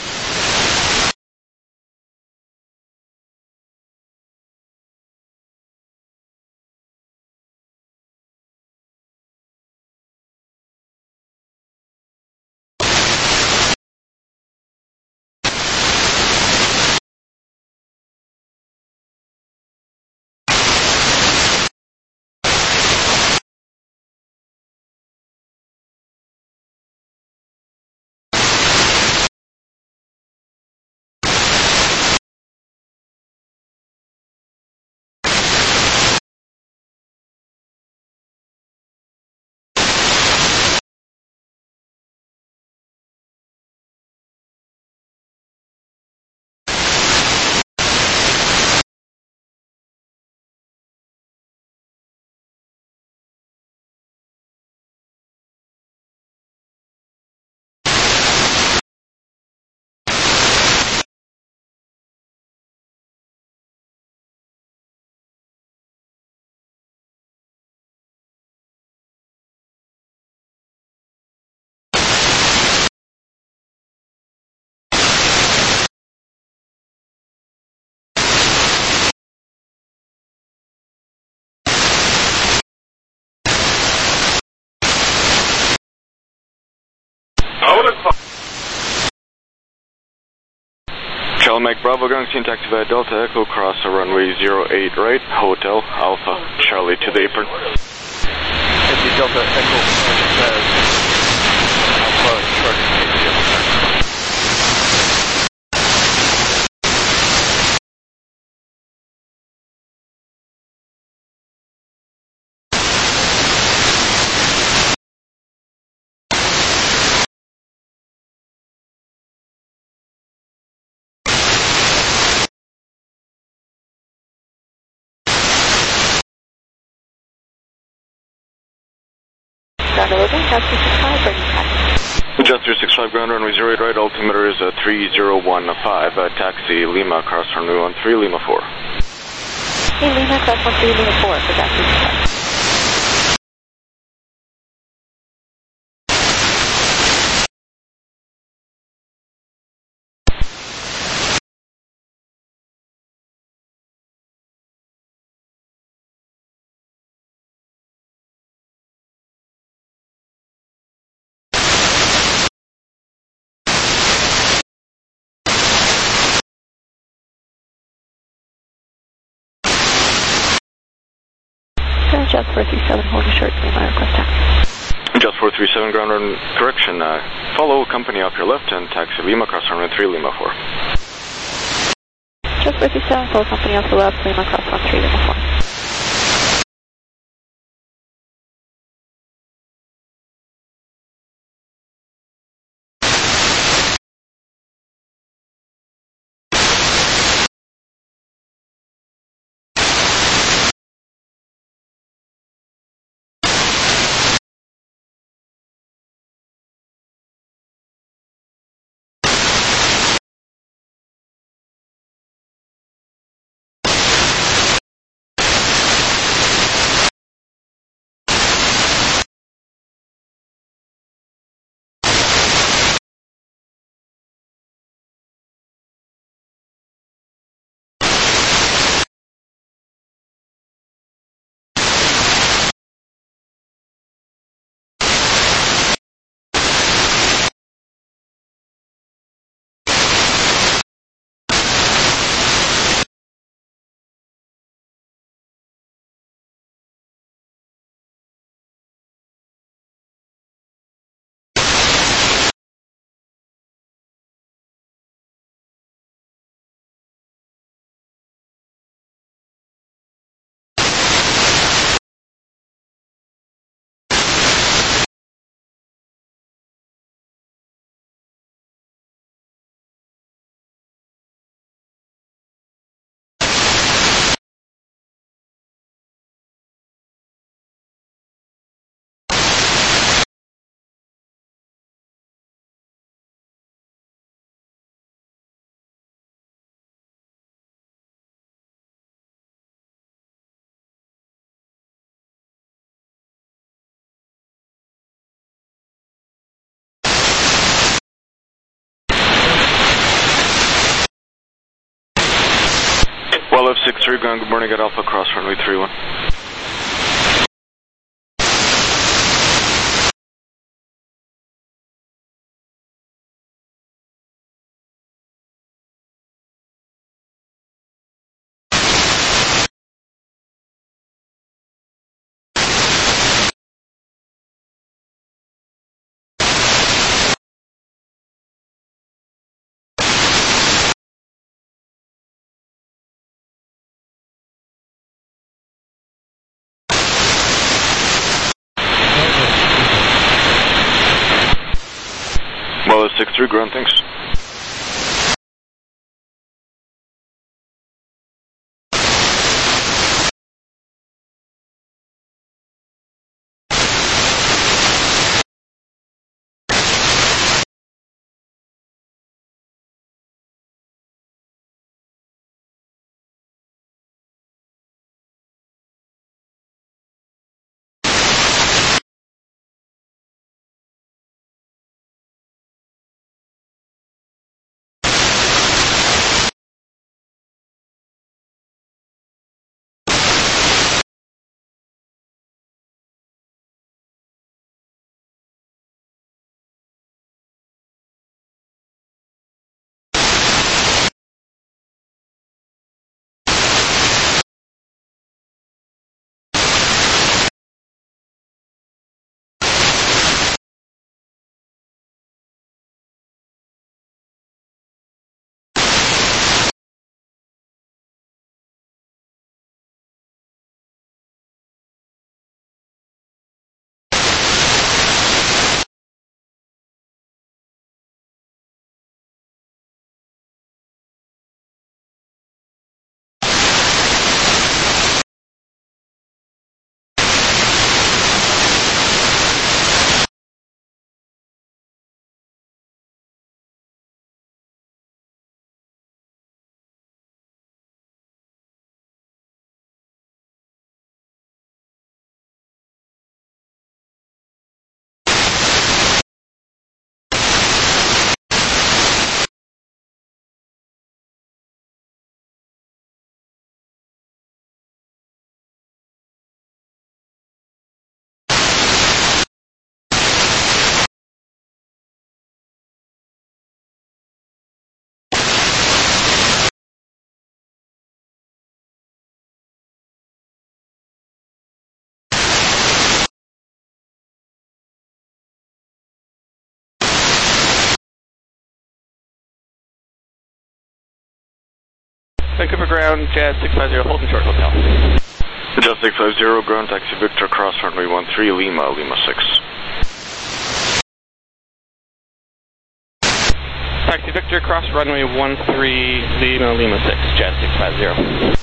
Charlie Mike Bravo, ground scene taxi via Delta Echo, cross a runway zero eight right, Hotel, Alpha, Charlie to the apron. Taxi Delta Echo, uh, Alpha, Charlie to the apron. Adjuster six five ground runway zero eight right, altimeter is uh, three zero one five, uh, taxi Lima, cross runway one three, Lima four. Hey Lima, cross one three, Lima four, for taxi six five. Just four three seven, holding short, Lima, request taxi. Just four three seven, ground run, correction, uh, follow company up your left and taxi Lima, cross runway three, Lima four. Just four three seven, follow company up the left, Lima, cross one three, Lima four. Well, F six three, ground, good morning at Alpha, cross runway three one. Well, F six three, ground, thanks. Vancouver ground, Jazz six five zero, holding short hotel. Jazz six five zero, ground taxi Victor, cross runway one three, Lima, Lima six. Taxi Victor, cross runway one three, Lima, Lima six, Jazz six five zero.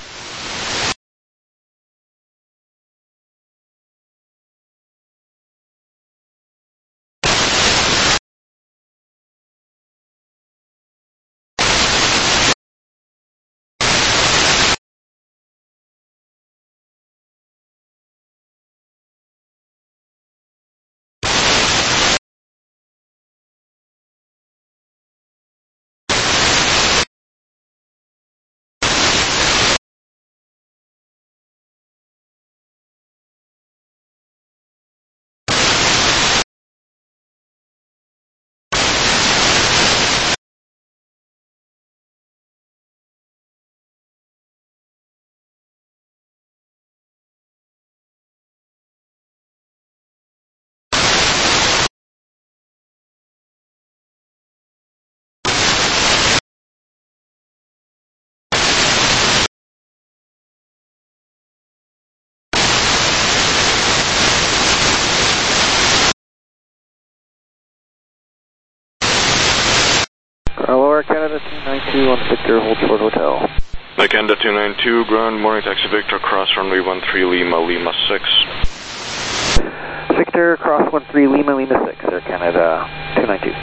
Lower Canada two nine two on Victor, hold short hotel. Canada two nine two, ground, morning taxi Victor, cross runway one three, Lima, Lima six. Victor, cross one three, Lima, Lima six, Air Canada two nine two.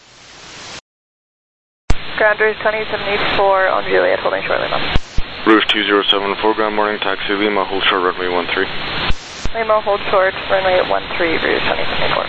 Ground Rouge twenty seventy-four on Juliet, holding short Lima. Rouge two zero seven four, ground, morning taxi Lima, hold short runway one three. Lima, hold short, runway one three, Rouge twenty seventy-four.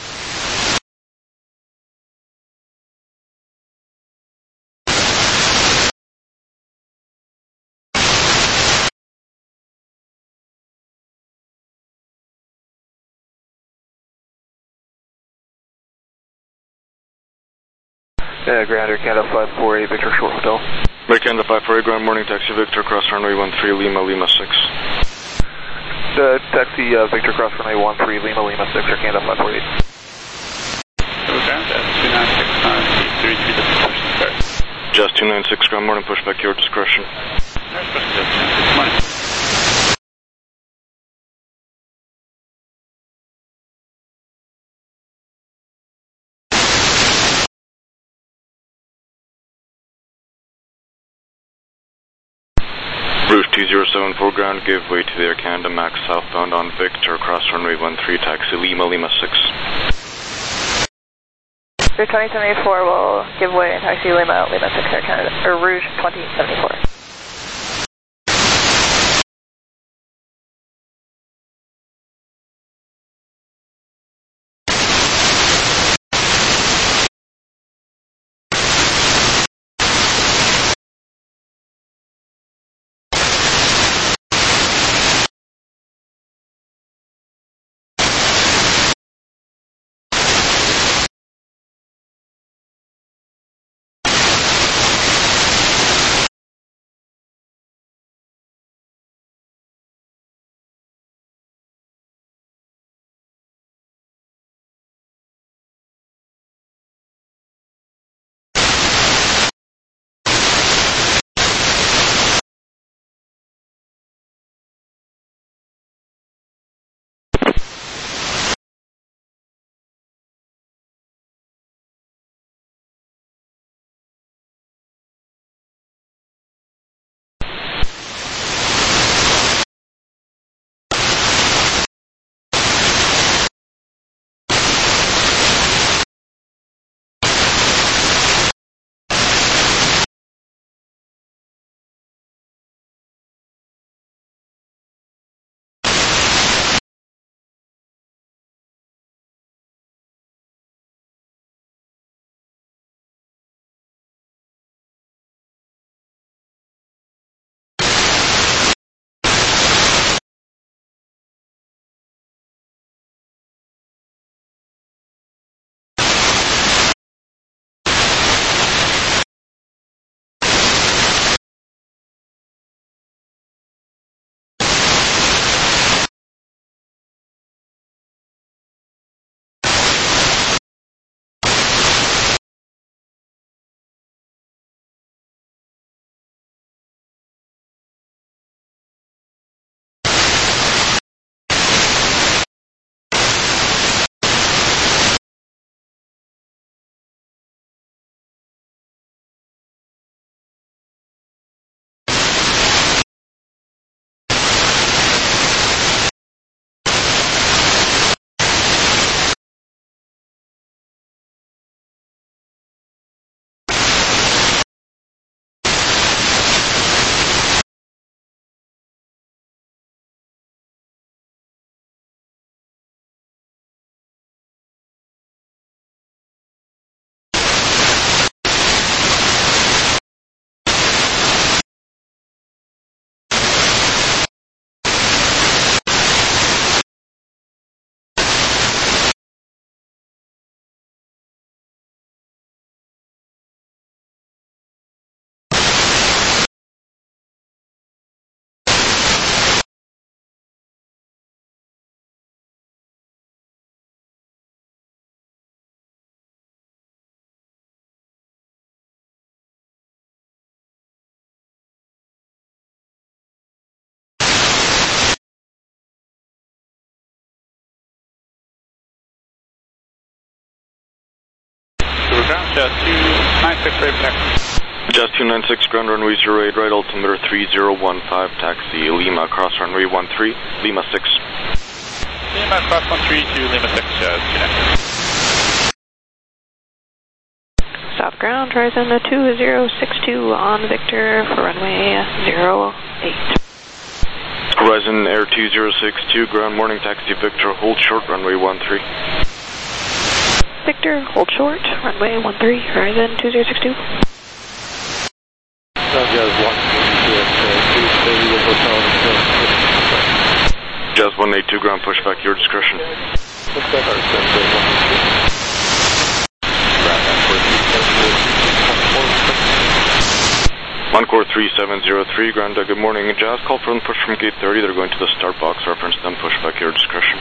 Uh, ground Air Canada five four eight, Victor, short hotel. Air Canada five four eight, ground, morning taxi Victor, cross runway one three, Lima, Lima six. Uh, taxi uh, Victor, cross runway one three, Lima, Lima six, Air Canada five four eight. Ground, two nine six, three three, discretion, start. Just two nine six, ground, morning, pushback, your discretion. Morning. Rouge two zero seven four, ground, give way to the Air Canada Max southbound on Victor, cross runway one three, taxi Lima, Lima six. Rouge twenty seventy-four will give way and taxi Lima, Lima six, Air Canada, or Rouge twenty seventy-four. ground, Jazz two nine six, right back. Jazz two nine six, ground runway zero eight right, altimeter three zero one five, taxi Lima, cross runway one three, Lima six. Lima, cross one three to Lima six, Jazz two nine six. South ground, Horizon two zero six two on Victor for runway zero eight. Horizon Air two zero six two, ground morning taxi Victor, hold short, runway one three. Victor, hold short, runway one three, Horizon two zero six two. Jazz one eight two, ground pushback, your discretion. Encore three seven zero three, ground, uh, good morning. Jazz, call for them push from gate thirty, they're going to the start box, reference them, pushback, your discretion.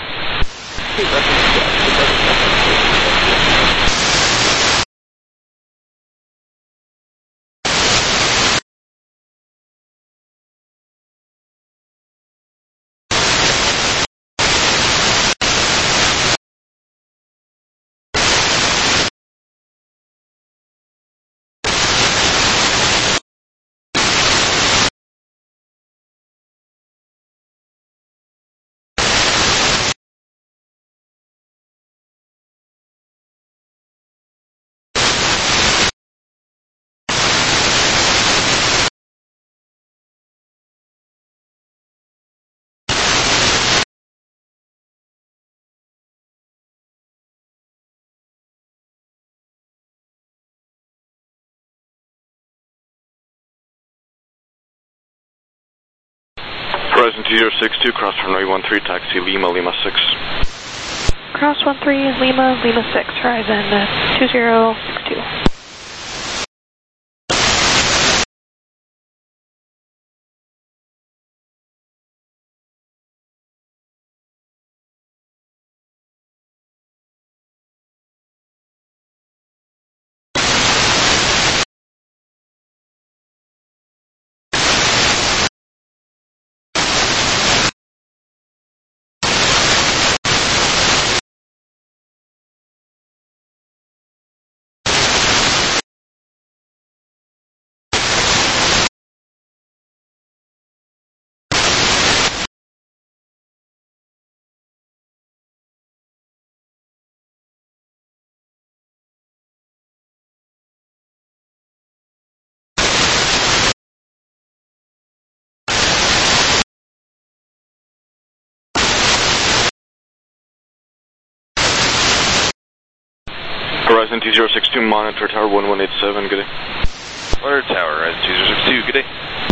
Horizon two zero six two, cross runway one three, taxi Lima, Lima six. Cross one three, Lima, Lima six, Horizon two zero six two. Horizon two zero six two, monitor tower one one eight seven, good day. Monitor tower, Horizon two zero six two, good day.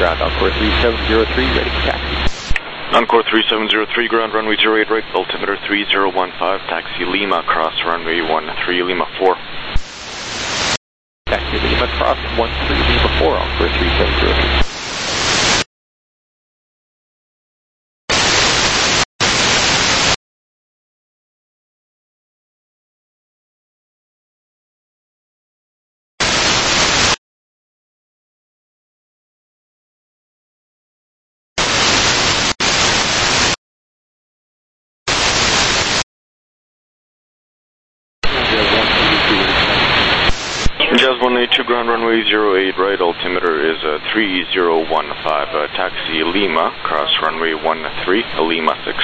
ground, Encore three seven zero three, ready for taxi. Encore three seven zero three, ground runway zero eight right, altimeter three zero one five, taxi Lima, cross runway one three, Lima four. Taxi Lima, cross one three, Lima four, Encore three seven zero three. Jazz one eighty-two, ground runway zero eight right, altimeter is uh, three zero one five, uh, taxi Lima, cross runway one three, Lima six.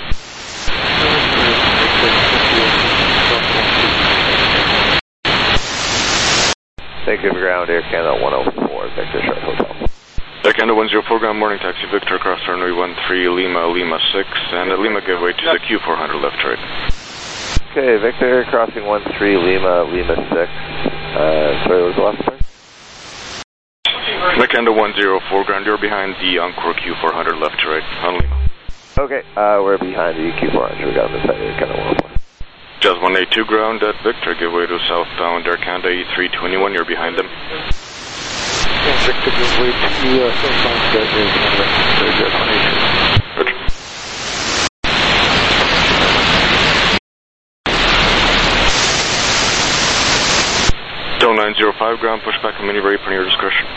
Thank you for ground, Air Canada one oh four, Victor Sharp Hotel. Air Canada one oh four, ground morning, taxi Victor, cross runway one three, Lima, Lima six, and uh, Lima give way to the Q four hundred left right. Okay, Victor, crossing one three, Lima, Lima six. Uh, sorry, what was the last part? Macanda one oh four, ground, you're behind the Encore Q four hundred left to right on Lima. Okay, uh, we're behind the Q four hundred, we got on the side of Canada one oh four. Jazz one eighty-two, ground at Victor, give way to southbound Air Canada E three twenty-one, you're behind them. Yeah, Victor, give way to uh, southbound Air Canada, Jazz one eighty-two. Roger. nine zero five, ground, push back and mini rate per your discretion.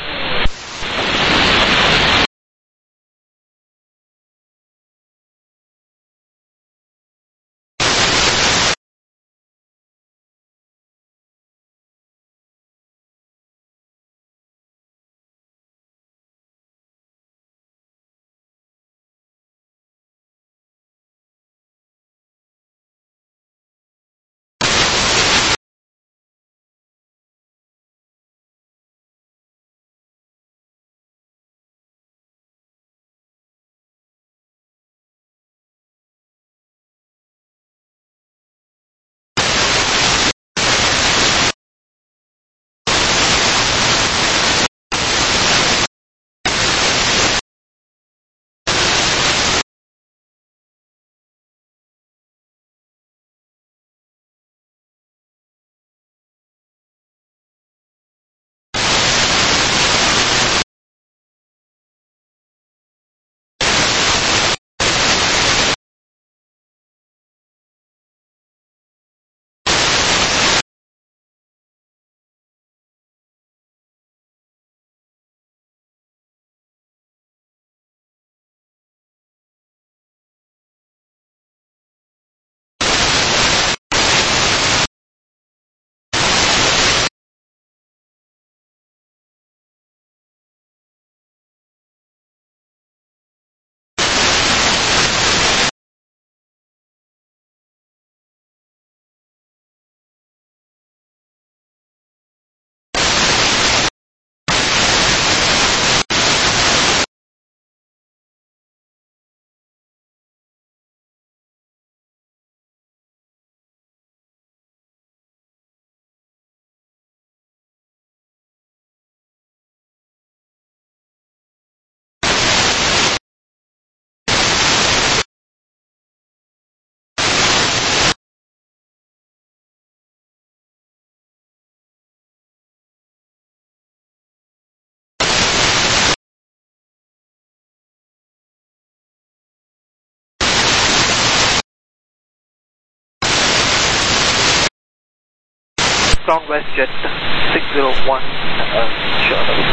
Ground WestJet six zero one, uh, short of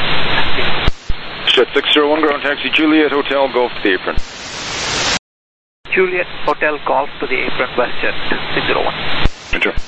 uh, Jet six zero one, ground taxi Juliet Hotel, Golf to the apron. Juliet Hotel, Golf to the apron, WestJet six zero one. Enter.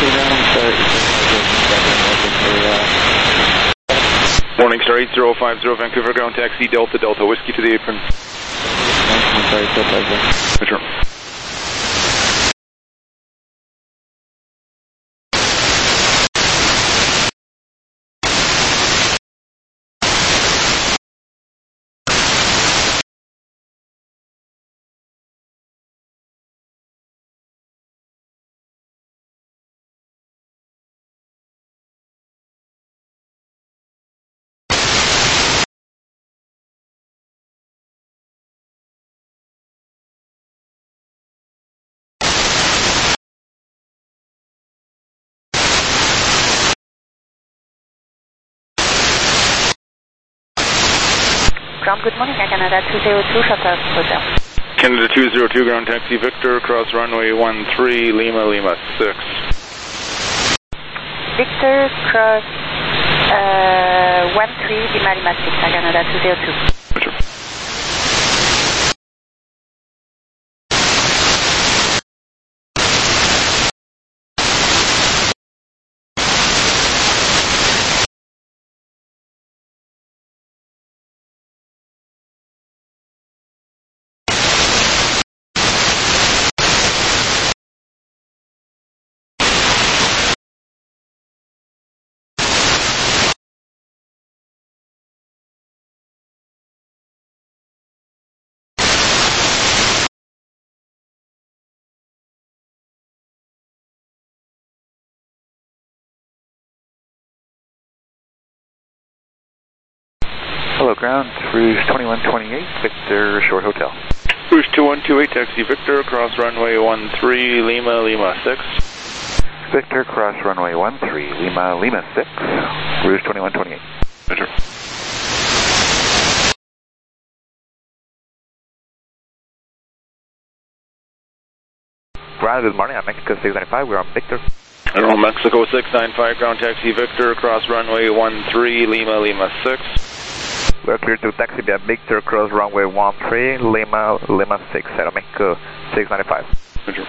Morning, star eight zero five zero, Vancouver ground taxi, Delta, Delta Whiskey to the apron. Roger. Ground, good morning, Air Canada two zero two, Chateau Hotel. Canada two zero two, ground taxi Victor, cross runway one three, Lima, Lima six. Victor, cross uh, one three, Lima, Lima six, Air Canada two zero two. Roger. Hello, ground, Rouge twenty-one twenty-eight, Victor, Short Hotel. Rouge two one two eight, taxi Victor, cross runway one three, Lima, Lima six. Victor, cross runway one three, Lima, Lima six, Rouge twenty-one twenty-eight. Roger. Ground, good morning, I'm Mexico six ninety-five, we're on Victor. Aero Mexico six ninety-five, ground taxi Victor, cross runway one three, Lima, Lima six. We're clear to taxi via Victor, cross runway one three, Lima, Lima six, Aero Mexico six ninety-five. Roger.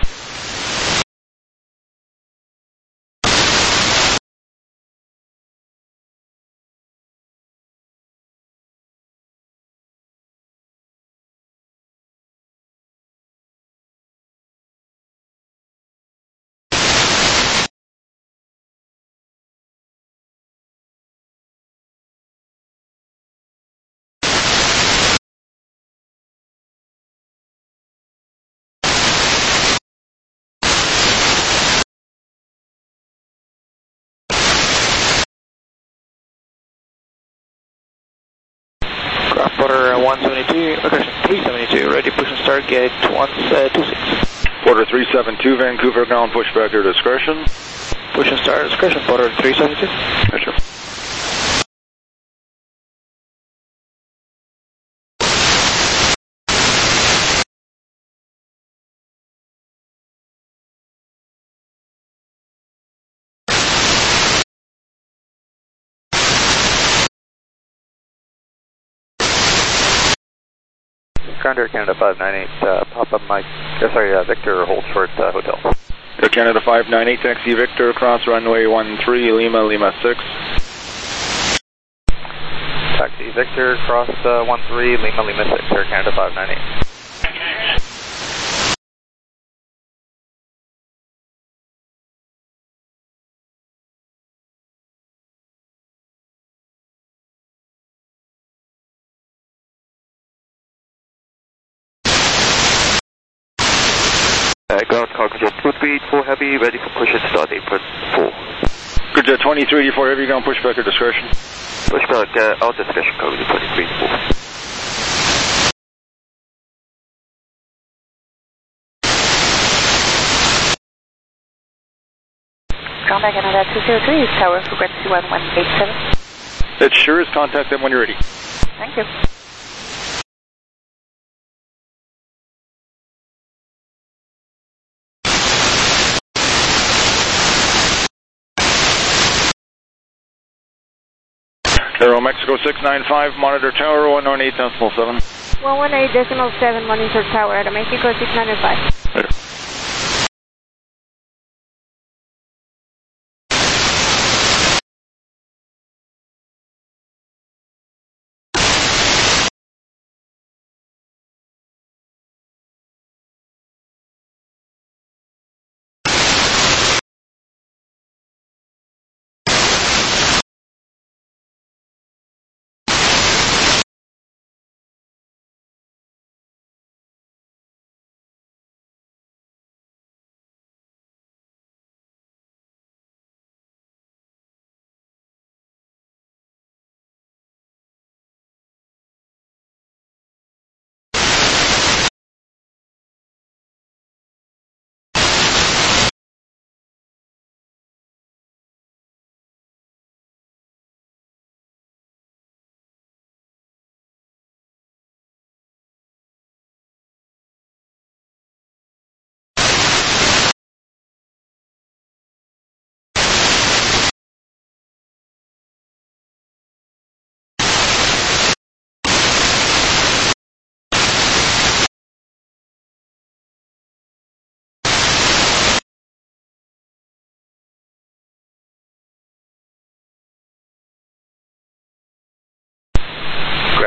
Porter one seventy-two, location three seventy-two, ready push and start gate one two six. Porter three seven two, Vancouver ground, pushback your discretion. Push and start discretion, Porter three seventy-two. Roger. Ground Air Canada five nine eight, uh, Papa Mike, uh, sorry, uh, Victor, hold short, uh, hotel. Air Canada five nine eight, taxi Victor, cross runway one three, Lima, Lima six. Taxi Victor, cross uh, one three, Lima, Lima six, Air Canada five nine eight. Uh, ground cargo jet two three eight four heavy, ready for push and start apron four. Good jet twenty-three eighty-four heavy, ground pushback your discretion. Pushback, uh, out discretion, cargo jet twenty-three eighty-four. Ground Air Canada two zero three is tower frequency one one eight seven. That sure is, contact them when you're ready. Thank you. Aero Mexico six ninety-five, monitor tower one one eight decimal seven. one one eight decimal seven, monitor tower, Aero Mexico six ninety-five. Later.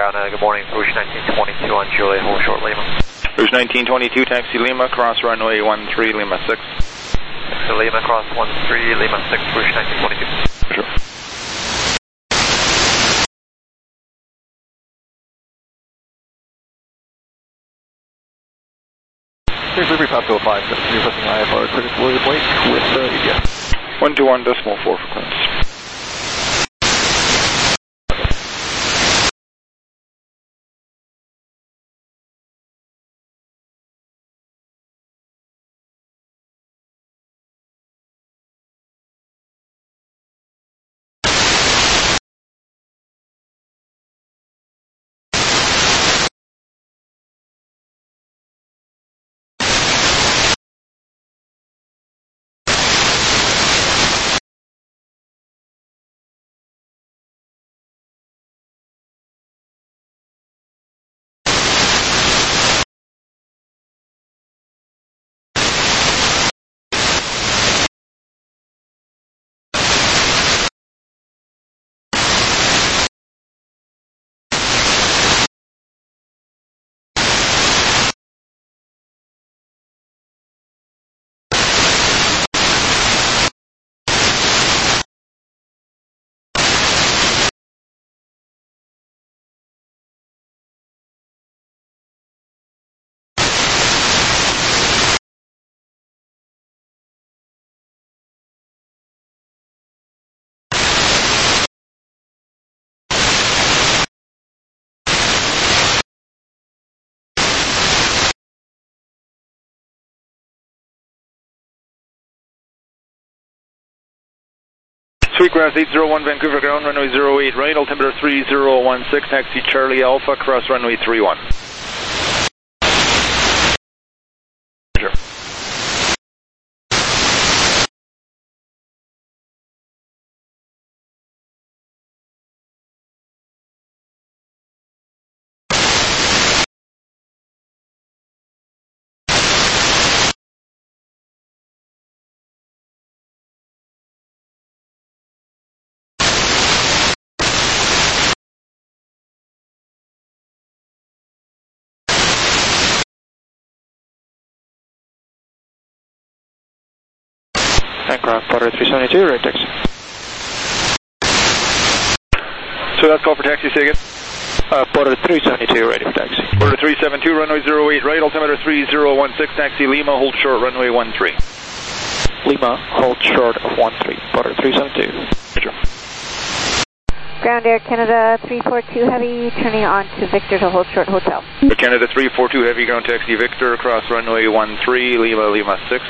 ground, uh, good morning, Rouge nineteen twenty-two on Juliet, hold short Lima. Rouge nineteen twenty-two, taxi Lima, cross runway one three, Lima six. So Lima, cross one three, Lima six, Rouge nineteen twenty-two. Sure. Delivery Pop Go five, requesting I F R critical William Wake with uh, E T S. one two one decimal four for clearance. Sweetgrass eight zero one, Vancouver ground, runway zero eight right, altimeter three zero one six, taxi Charlie Alpha, cross runway three one. Sure. Aircraft Porter three seventy-two, right taxi. So that's call for taxi, say again? Uh, Porter three seventy-two, ready for taxi. Porter three seven two, runway zero eight right, altimeter three zero one six, taxi Lima, hold short, runway one three. Lima, hold short of one three, Porter three seventy-two. Sure. Ground Air Canada three four two Heavy, turning on to Victor to hold short hotel. Air Canada three four two Heavy, ground taxi Victor, cross runway one three, Lima, Lima six.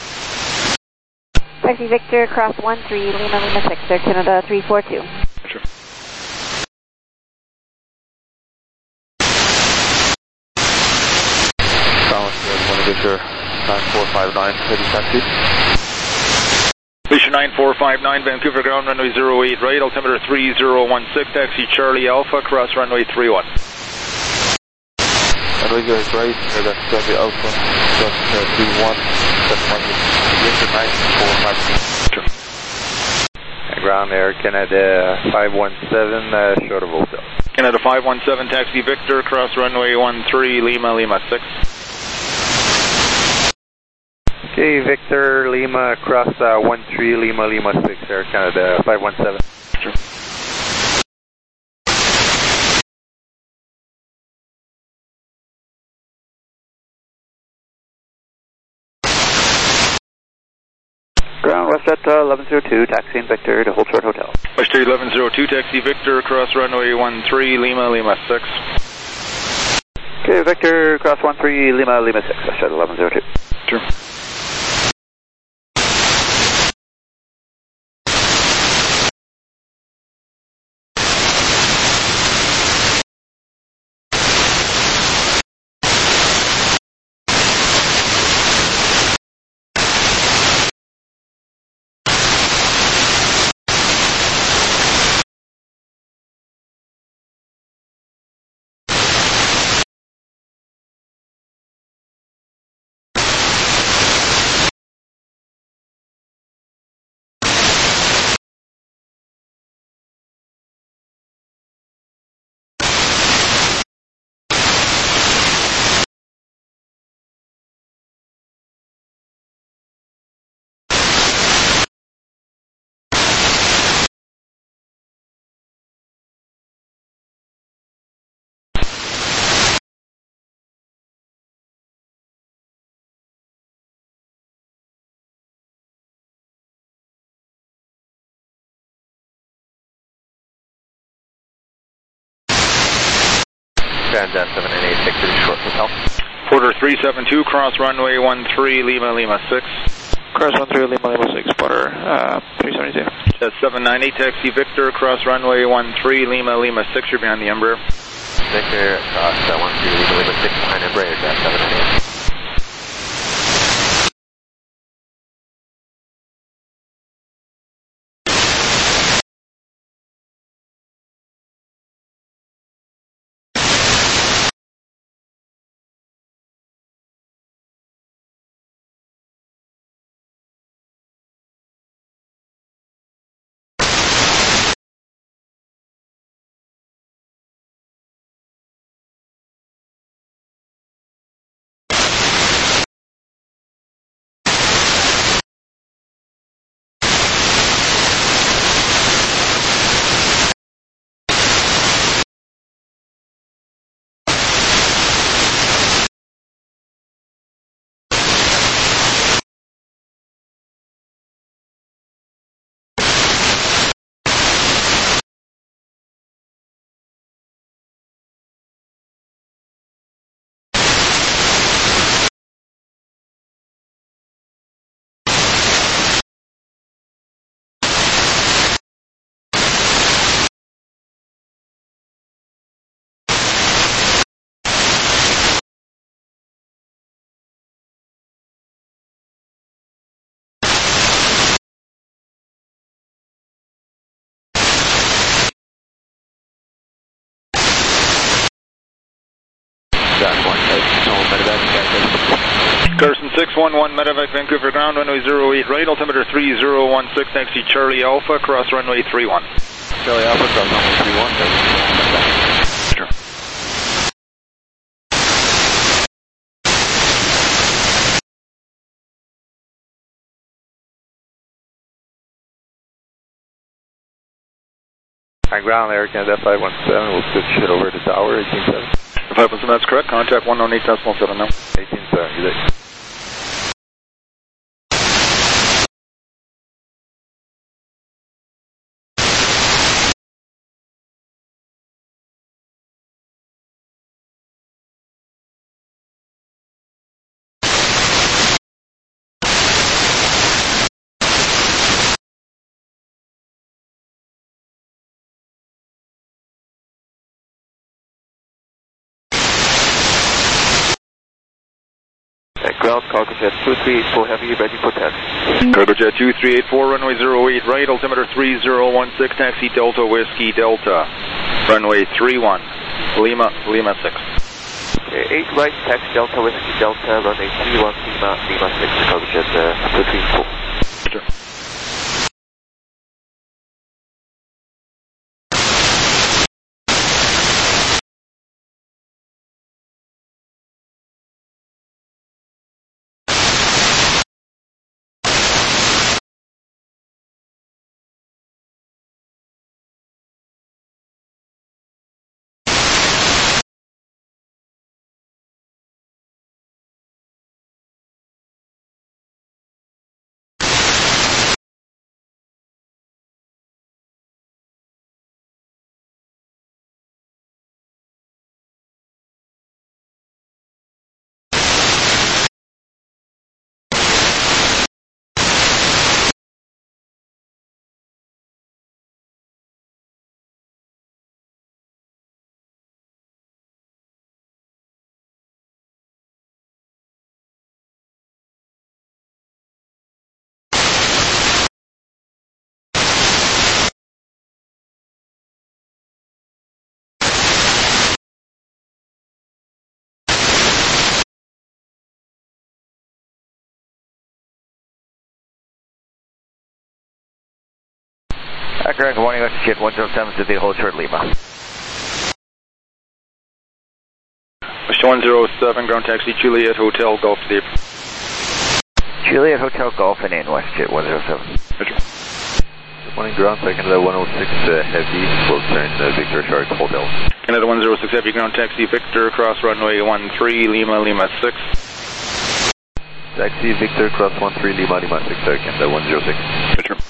Taxi Victor, cross one three, Lima, Lima six, Air Canada three four two. Sure. Balance, one Victor, nine four five nine, heading taxi. Alicia nine four five nine, Vancouver ground, runway zero eight right, altimeter three zero one six, taxi Charlie Alpha, cross runway three one. Runway zero eight right, uh, that's Charlie Alpha, just uh, three one, that's one Victor nine four five nine. Sure. Ground Air Canada five one seven, uh, short of hotel. Canada five one seven, taxi Victor, cross runway one three, Lima, Lima six. Okay, Victor, Lima, cross uh, one three, Lima, Lima six, Air Canada five one seven. Sure. Ground WestJet uh, eleven zero two, taxiing Victor to hold short hotel. WestJet eleven zero two, taxi Victor, cross runway one three, Lima, Lima six. Okay, Victor, cross one three, Lima, Lima six, WestJet eleven zero two. Sure. Ground uh, seven nine eight, Victor, short hotel. Porter three seven two, cross runway one three, Lima, Lima six. Cross one three, Lima, Lima six, Porter uh, three seventy-two. Jet seven nine eight, taxi Victor, cross runway one three, Lima, Lima six, you're behind the Embraer. Victor, cross uh, one three, Lima, Lima six, behind Embraer, Jet seven nine eight. Carson six one one, Medevac, Vancouver ground, runway zero eight right, altimeter three zero one six, taxi Charlie Alpha, cross runway three one. Charlie Alpha, cross runway three one, sure. High ground, Air Canada five one seven, we'll switch it over to tower, eighteen seven. five one seven, that's correct, contact one one eight decimal seven now. eighteen seven, good day. Ground, Cargo Jet two three eight four Heavy, ready for test. Cargo Jet two three eight four, runway zero eight right, altimeter three zero one six, taxi Delta Whiskey Delta, runway three one, Lima, Lima six. Okay, eight right, taxi Delta Whiskey Delta, runway three one, Lima, Lima six, Cargo Jet uh, two three eight four. Sure. Correct, good morning, Western Jet one zero seven to the whole short Lima. one zero seven, ground taxi Juliet Hotel Golf Deep. Juliet Hotel Golf and in WestJet one zero seven. Roger. Good morning, ground, Canada one oh six uh, Heavy, full turn uh, Victor Shark Hotel. Canada one oh six Heavy, ground taxi Victor, cross runway one three, Lima, Lima six. Taxi Victor, cross one three, Lima, Lima six, uh, Canada one oh six. Roger.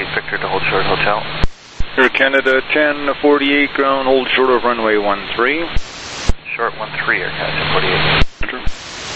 Victor to hold short hotel. Air Canada ten forty-eight ground, hold short of runway one three. Short one three, Air Canada ten forty-eight. Roger.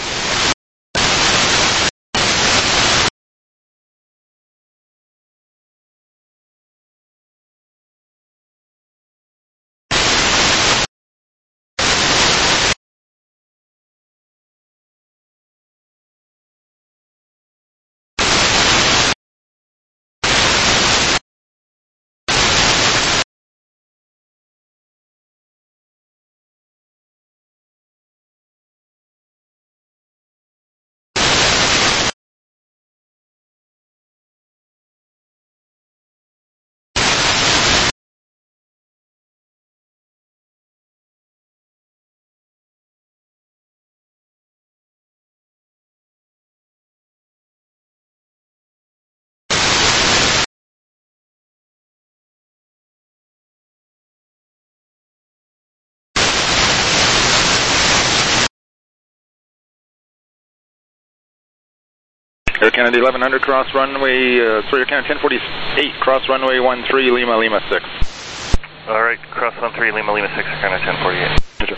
Air Canada eleven hundred, cross runway, uh, sorry, Air Canada ten forty-eight, cross runway one three, Lima, Lima six. Alright, cross one three, Lima, Lima six, Air Canada ten forty-eight. Roger.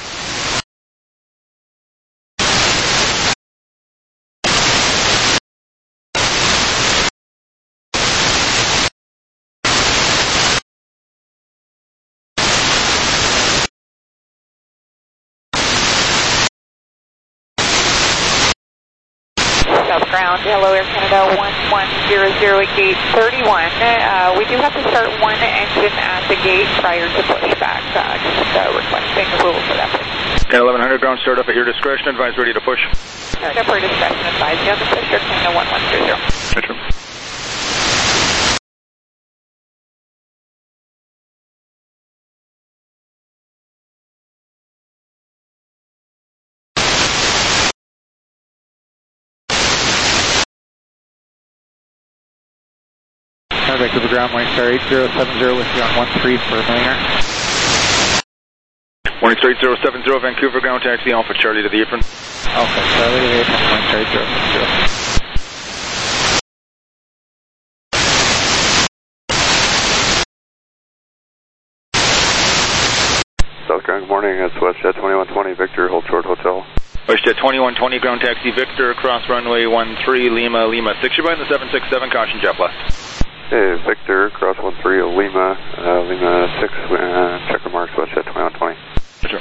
South ground, hello Air Canada one one zero zero gate thirty-one. Uh, we do have to start one engine at the gate prior to pushback. Uh, just uh, requesting approval for that. Canada eleven hundred, ground start up at your discretion, advise ready to push. Start up for discretion, advise you on the push, Air Canada one one zero zero. Roger. Vancouver ground, Morning Star eight zero seven zero with you on one three for Millinger. Morning Star eight zero seven zero, Vancouver ground, taxi Alpha Charlie to the apron. Alpha Charlie to the apron, Morning Star eight zero seven zero. South ground, good morning, it's WestJet twenty-one twenty, Victor, hold short hotel. WestJet twenty-one twenty, ground taxi Victor, cross runway one three, Lima, Lima six. You're by the seven six seven, caution jet left. Hey, Victor, cross one three, Lima, uh, Lima six, uh, checker marks, WestJet twenty-one twenty. Sure.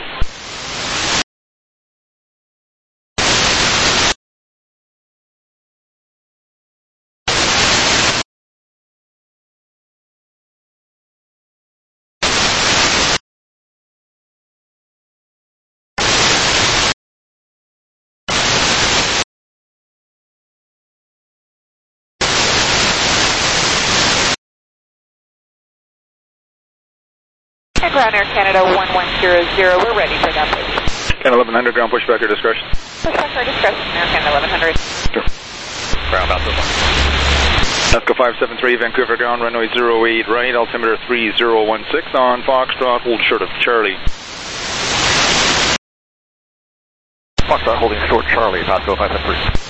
Ground Air Canada one one zero zero, we're ready for that push. Canada eleven hundred, ground pushback your discretion. Pushback for discretion, Air Canada eleven hundred. Sure. Ground Alpha one. Alaska five seven three, Vancouver ground, runway zero eight right, altimeter three zero one six on Foxtrot, hold short of Charlie. Foxtrot holding short Charlie, Pasco five seven three.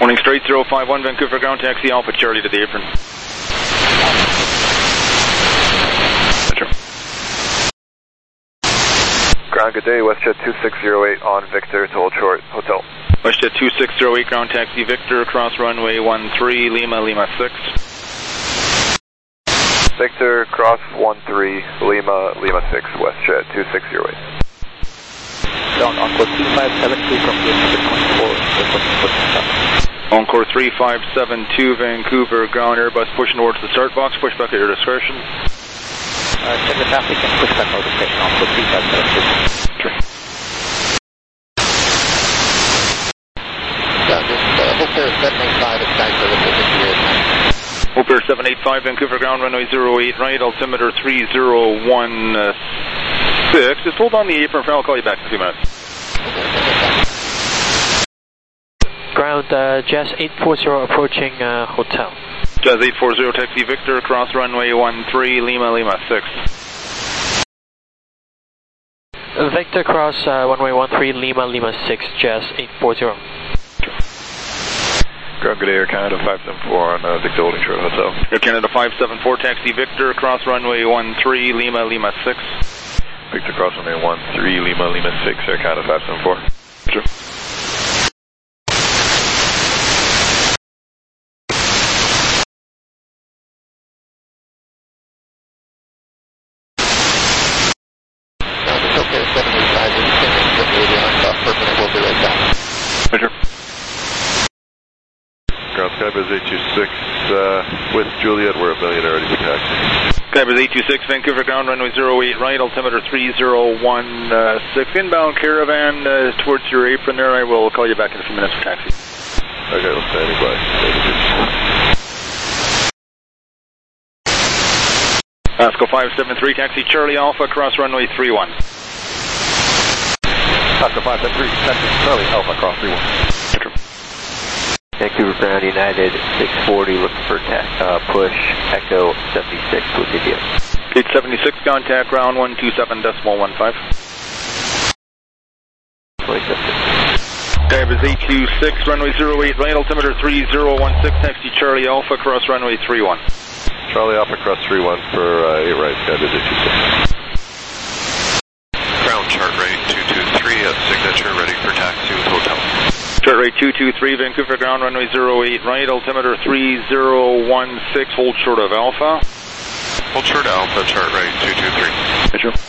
Morning straight, zero five one, Vancouver ground taxi, Alpha Charlie to the apron. Roger. Ground, good day, WestJet two six zero eight on Victor to hold short, hotel. WestJet two six zero eight, ground taxi Victor, cross runway one three, Lima, Lima six. Victor, cross one three, Lima, Lima six, WestJet two six zero eight. Down Encore three five seven two from Vancouver twenty-four. Encore three five seven two, Vancouver ground, Airbus pushing towards the start box, push back at your discretion. Uh, check the traffic and push back out of station, Encore three five seven two. Sure. Yeah, this uh, Hope Air seven eight five is back for the fifty-three. Hope Air seven eight five, Vancouver ground, runway zero eight right, altimeter three zero one six. Just hold on the apron for I'll call you back in a few minutes. Ground, uh, Jazz eight four zero approaching uh, hotel. Jazz eight four zero, taxi Victor, cross runway one three, Lima, Lima six. Victor cross uh, runway one three, Lima, Lima six, Jazz eight four zero. Ground, good day, Air Canada five seven four on uh, Victor holding short, hotel. Air Canada five seven four, taxi Victor, cross runway one three, Lima, Lima six. Victor cross runway one three, Lima, Lima six, Air Canada five seven four. Sure. Ground, Skybus eight two six uh, with Juliet, we're a million already for taxi. Skybus eight two six, Vancouver ground, runway zero eight right, altimeter three zero one six, inbound caravan uh, towards your apron there. I will call you back in a few minutes for taxi. Okay, let's standing by. Pasco five seven three, taxi Charlie Alpha, cross runway three one. Pasco five seven three, taxi Charlie Alpha, cross three one. Vancouver ground, United six forty, looking for uh, push, Echo seventy-six with India. Gate seventy-six, contact ground one two seven decimal one five. Skybus eight two six, runway zero eight right, altimeter three zero one six, taxi Charlie Alpha, cross runway three one. Charlie Alpha, cross three one for uh, eight right, Skybus eight two six. Ground, chart rate two two three, at signature, ready for taxi with hotel. Chart rate two two three, Vancouver ground, runway zero eight right, altimeter three zero one six, hold short of Alpha. Hold short of Alpha, chart rate two two three. Sure.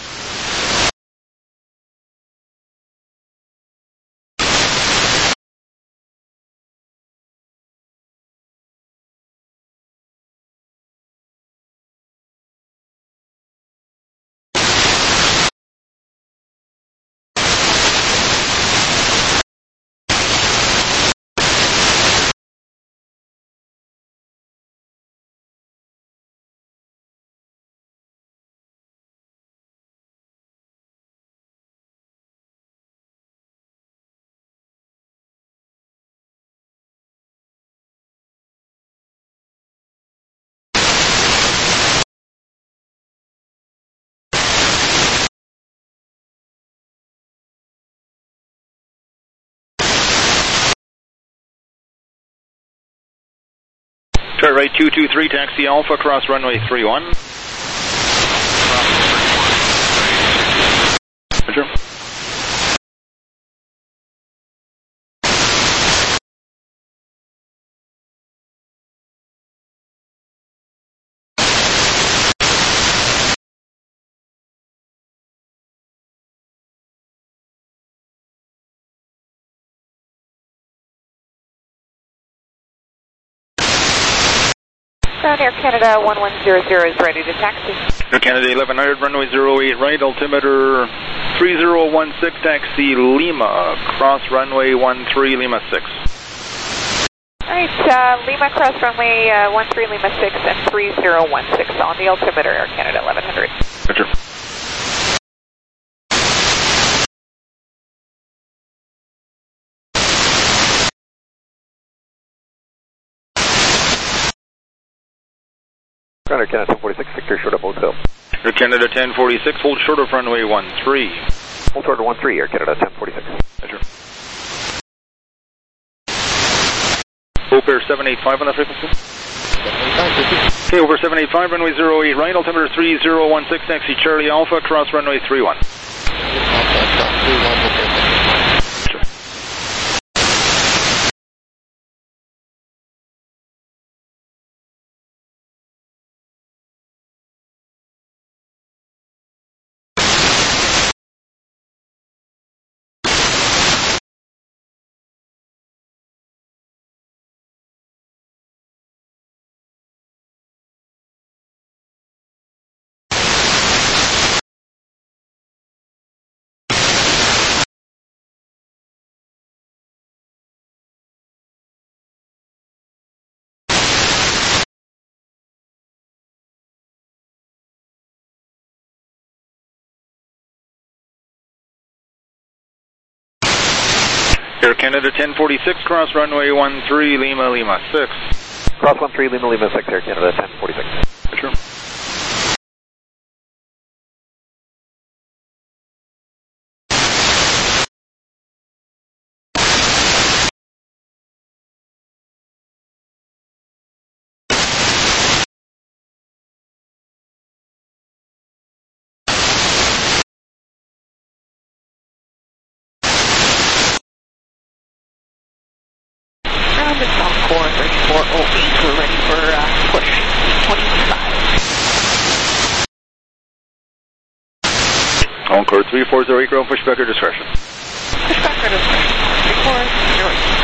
Chart right two two three, taxi Alpha, cross runway three one. Roger. Ground Air Canada one one zero zero is ready to taxi. Air Canada eleven hundred, runway zero eight right, altimeter three zero one six, taxi Lima, cross runway one three, Lima six. Alright, uh, Lima cross runway uh, one three, Lima six and three zero one six on the altimeter, Air Canada eleven hundred. Roger. Ground Air Canada ten forty-six, Victor, short of hotel. Air Canada ten forty-six, hold short of runway one three. Hold short of one three, Air Canada ten forty-six. Roger. Oper seven eight five on that frequency. Okay, over seven eight five, runway zero eight right, altimeter three zero one six, taxi Charlie Alpha, cross runway three one. Air Canada ten forty-six, cross runway one three, Lima, Lima six. Cross one three, Lima, Lima six, Air Canada ten forty-six. Sure. Ground at Encore thirty-four oh eight, we're ready for uh, push twenty-five. Encore three four zero eight, ground pushback or discretion. Pushback or discretion, three four zero eight.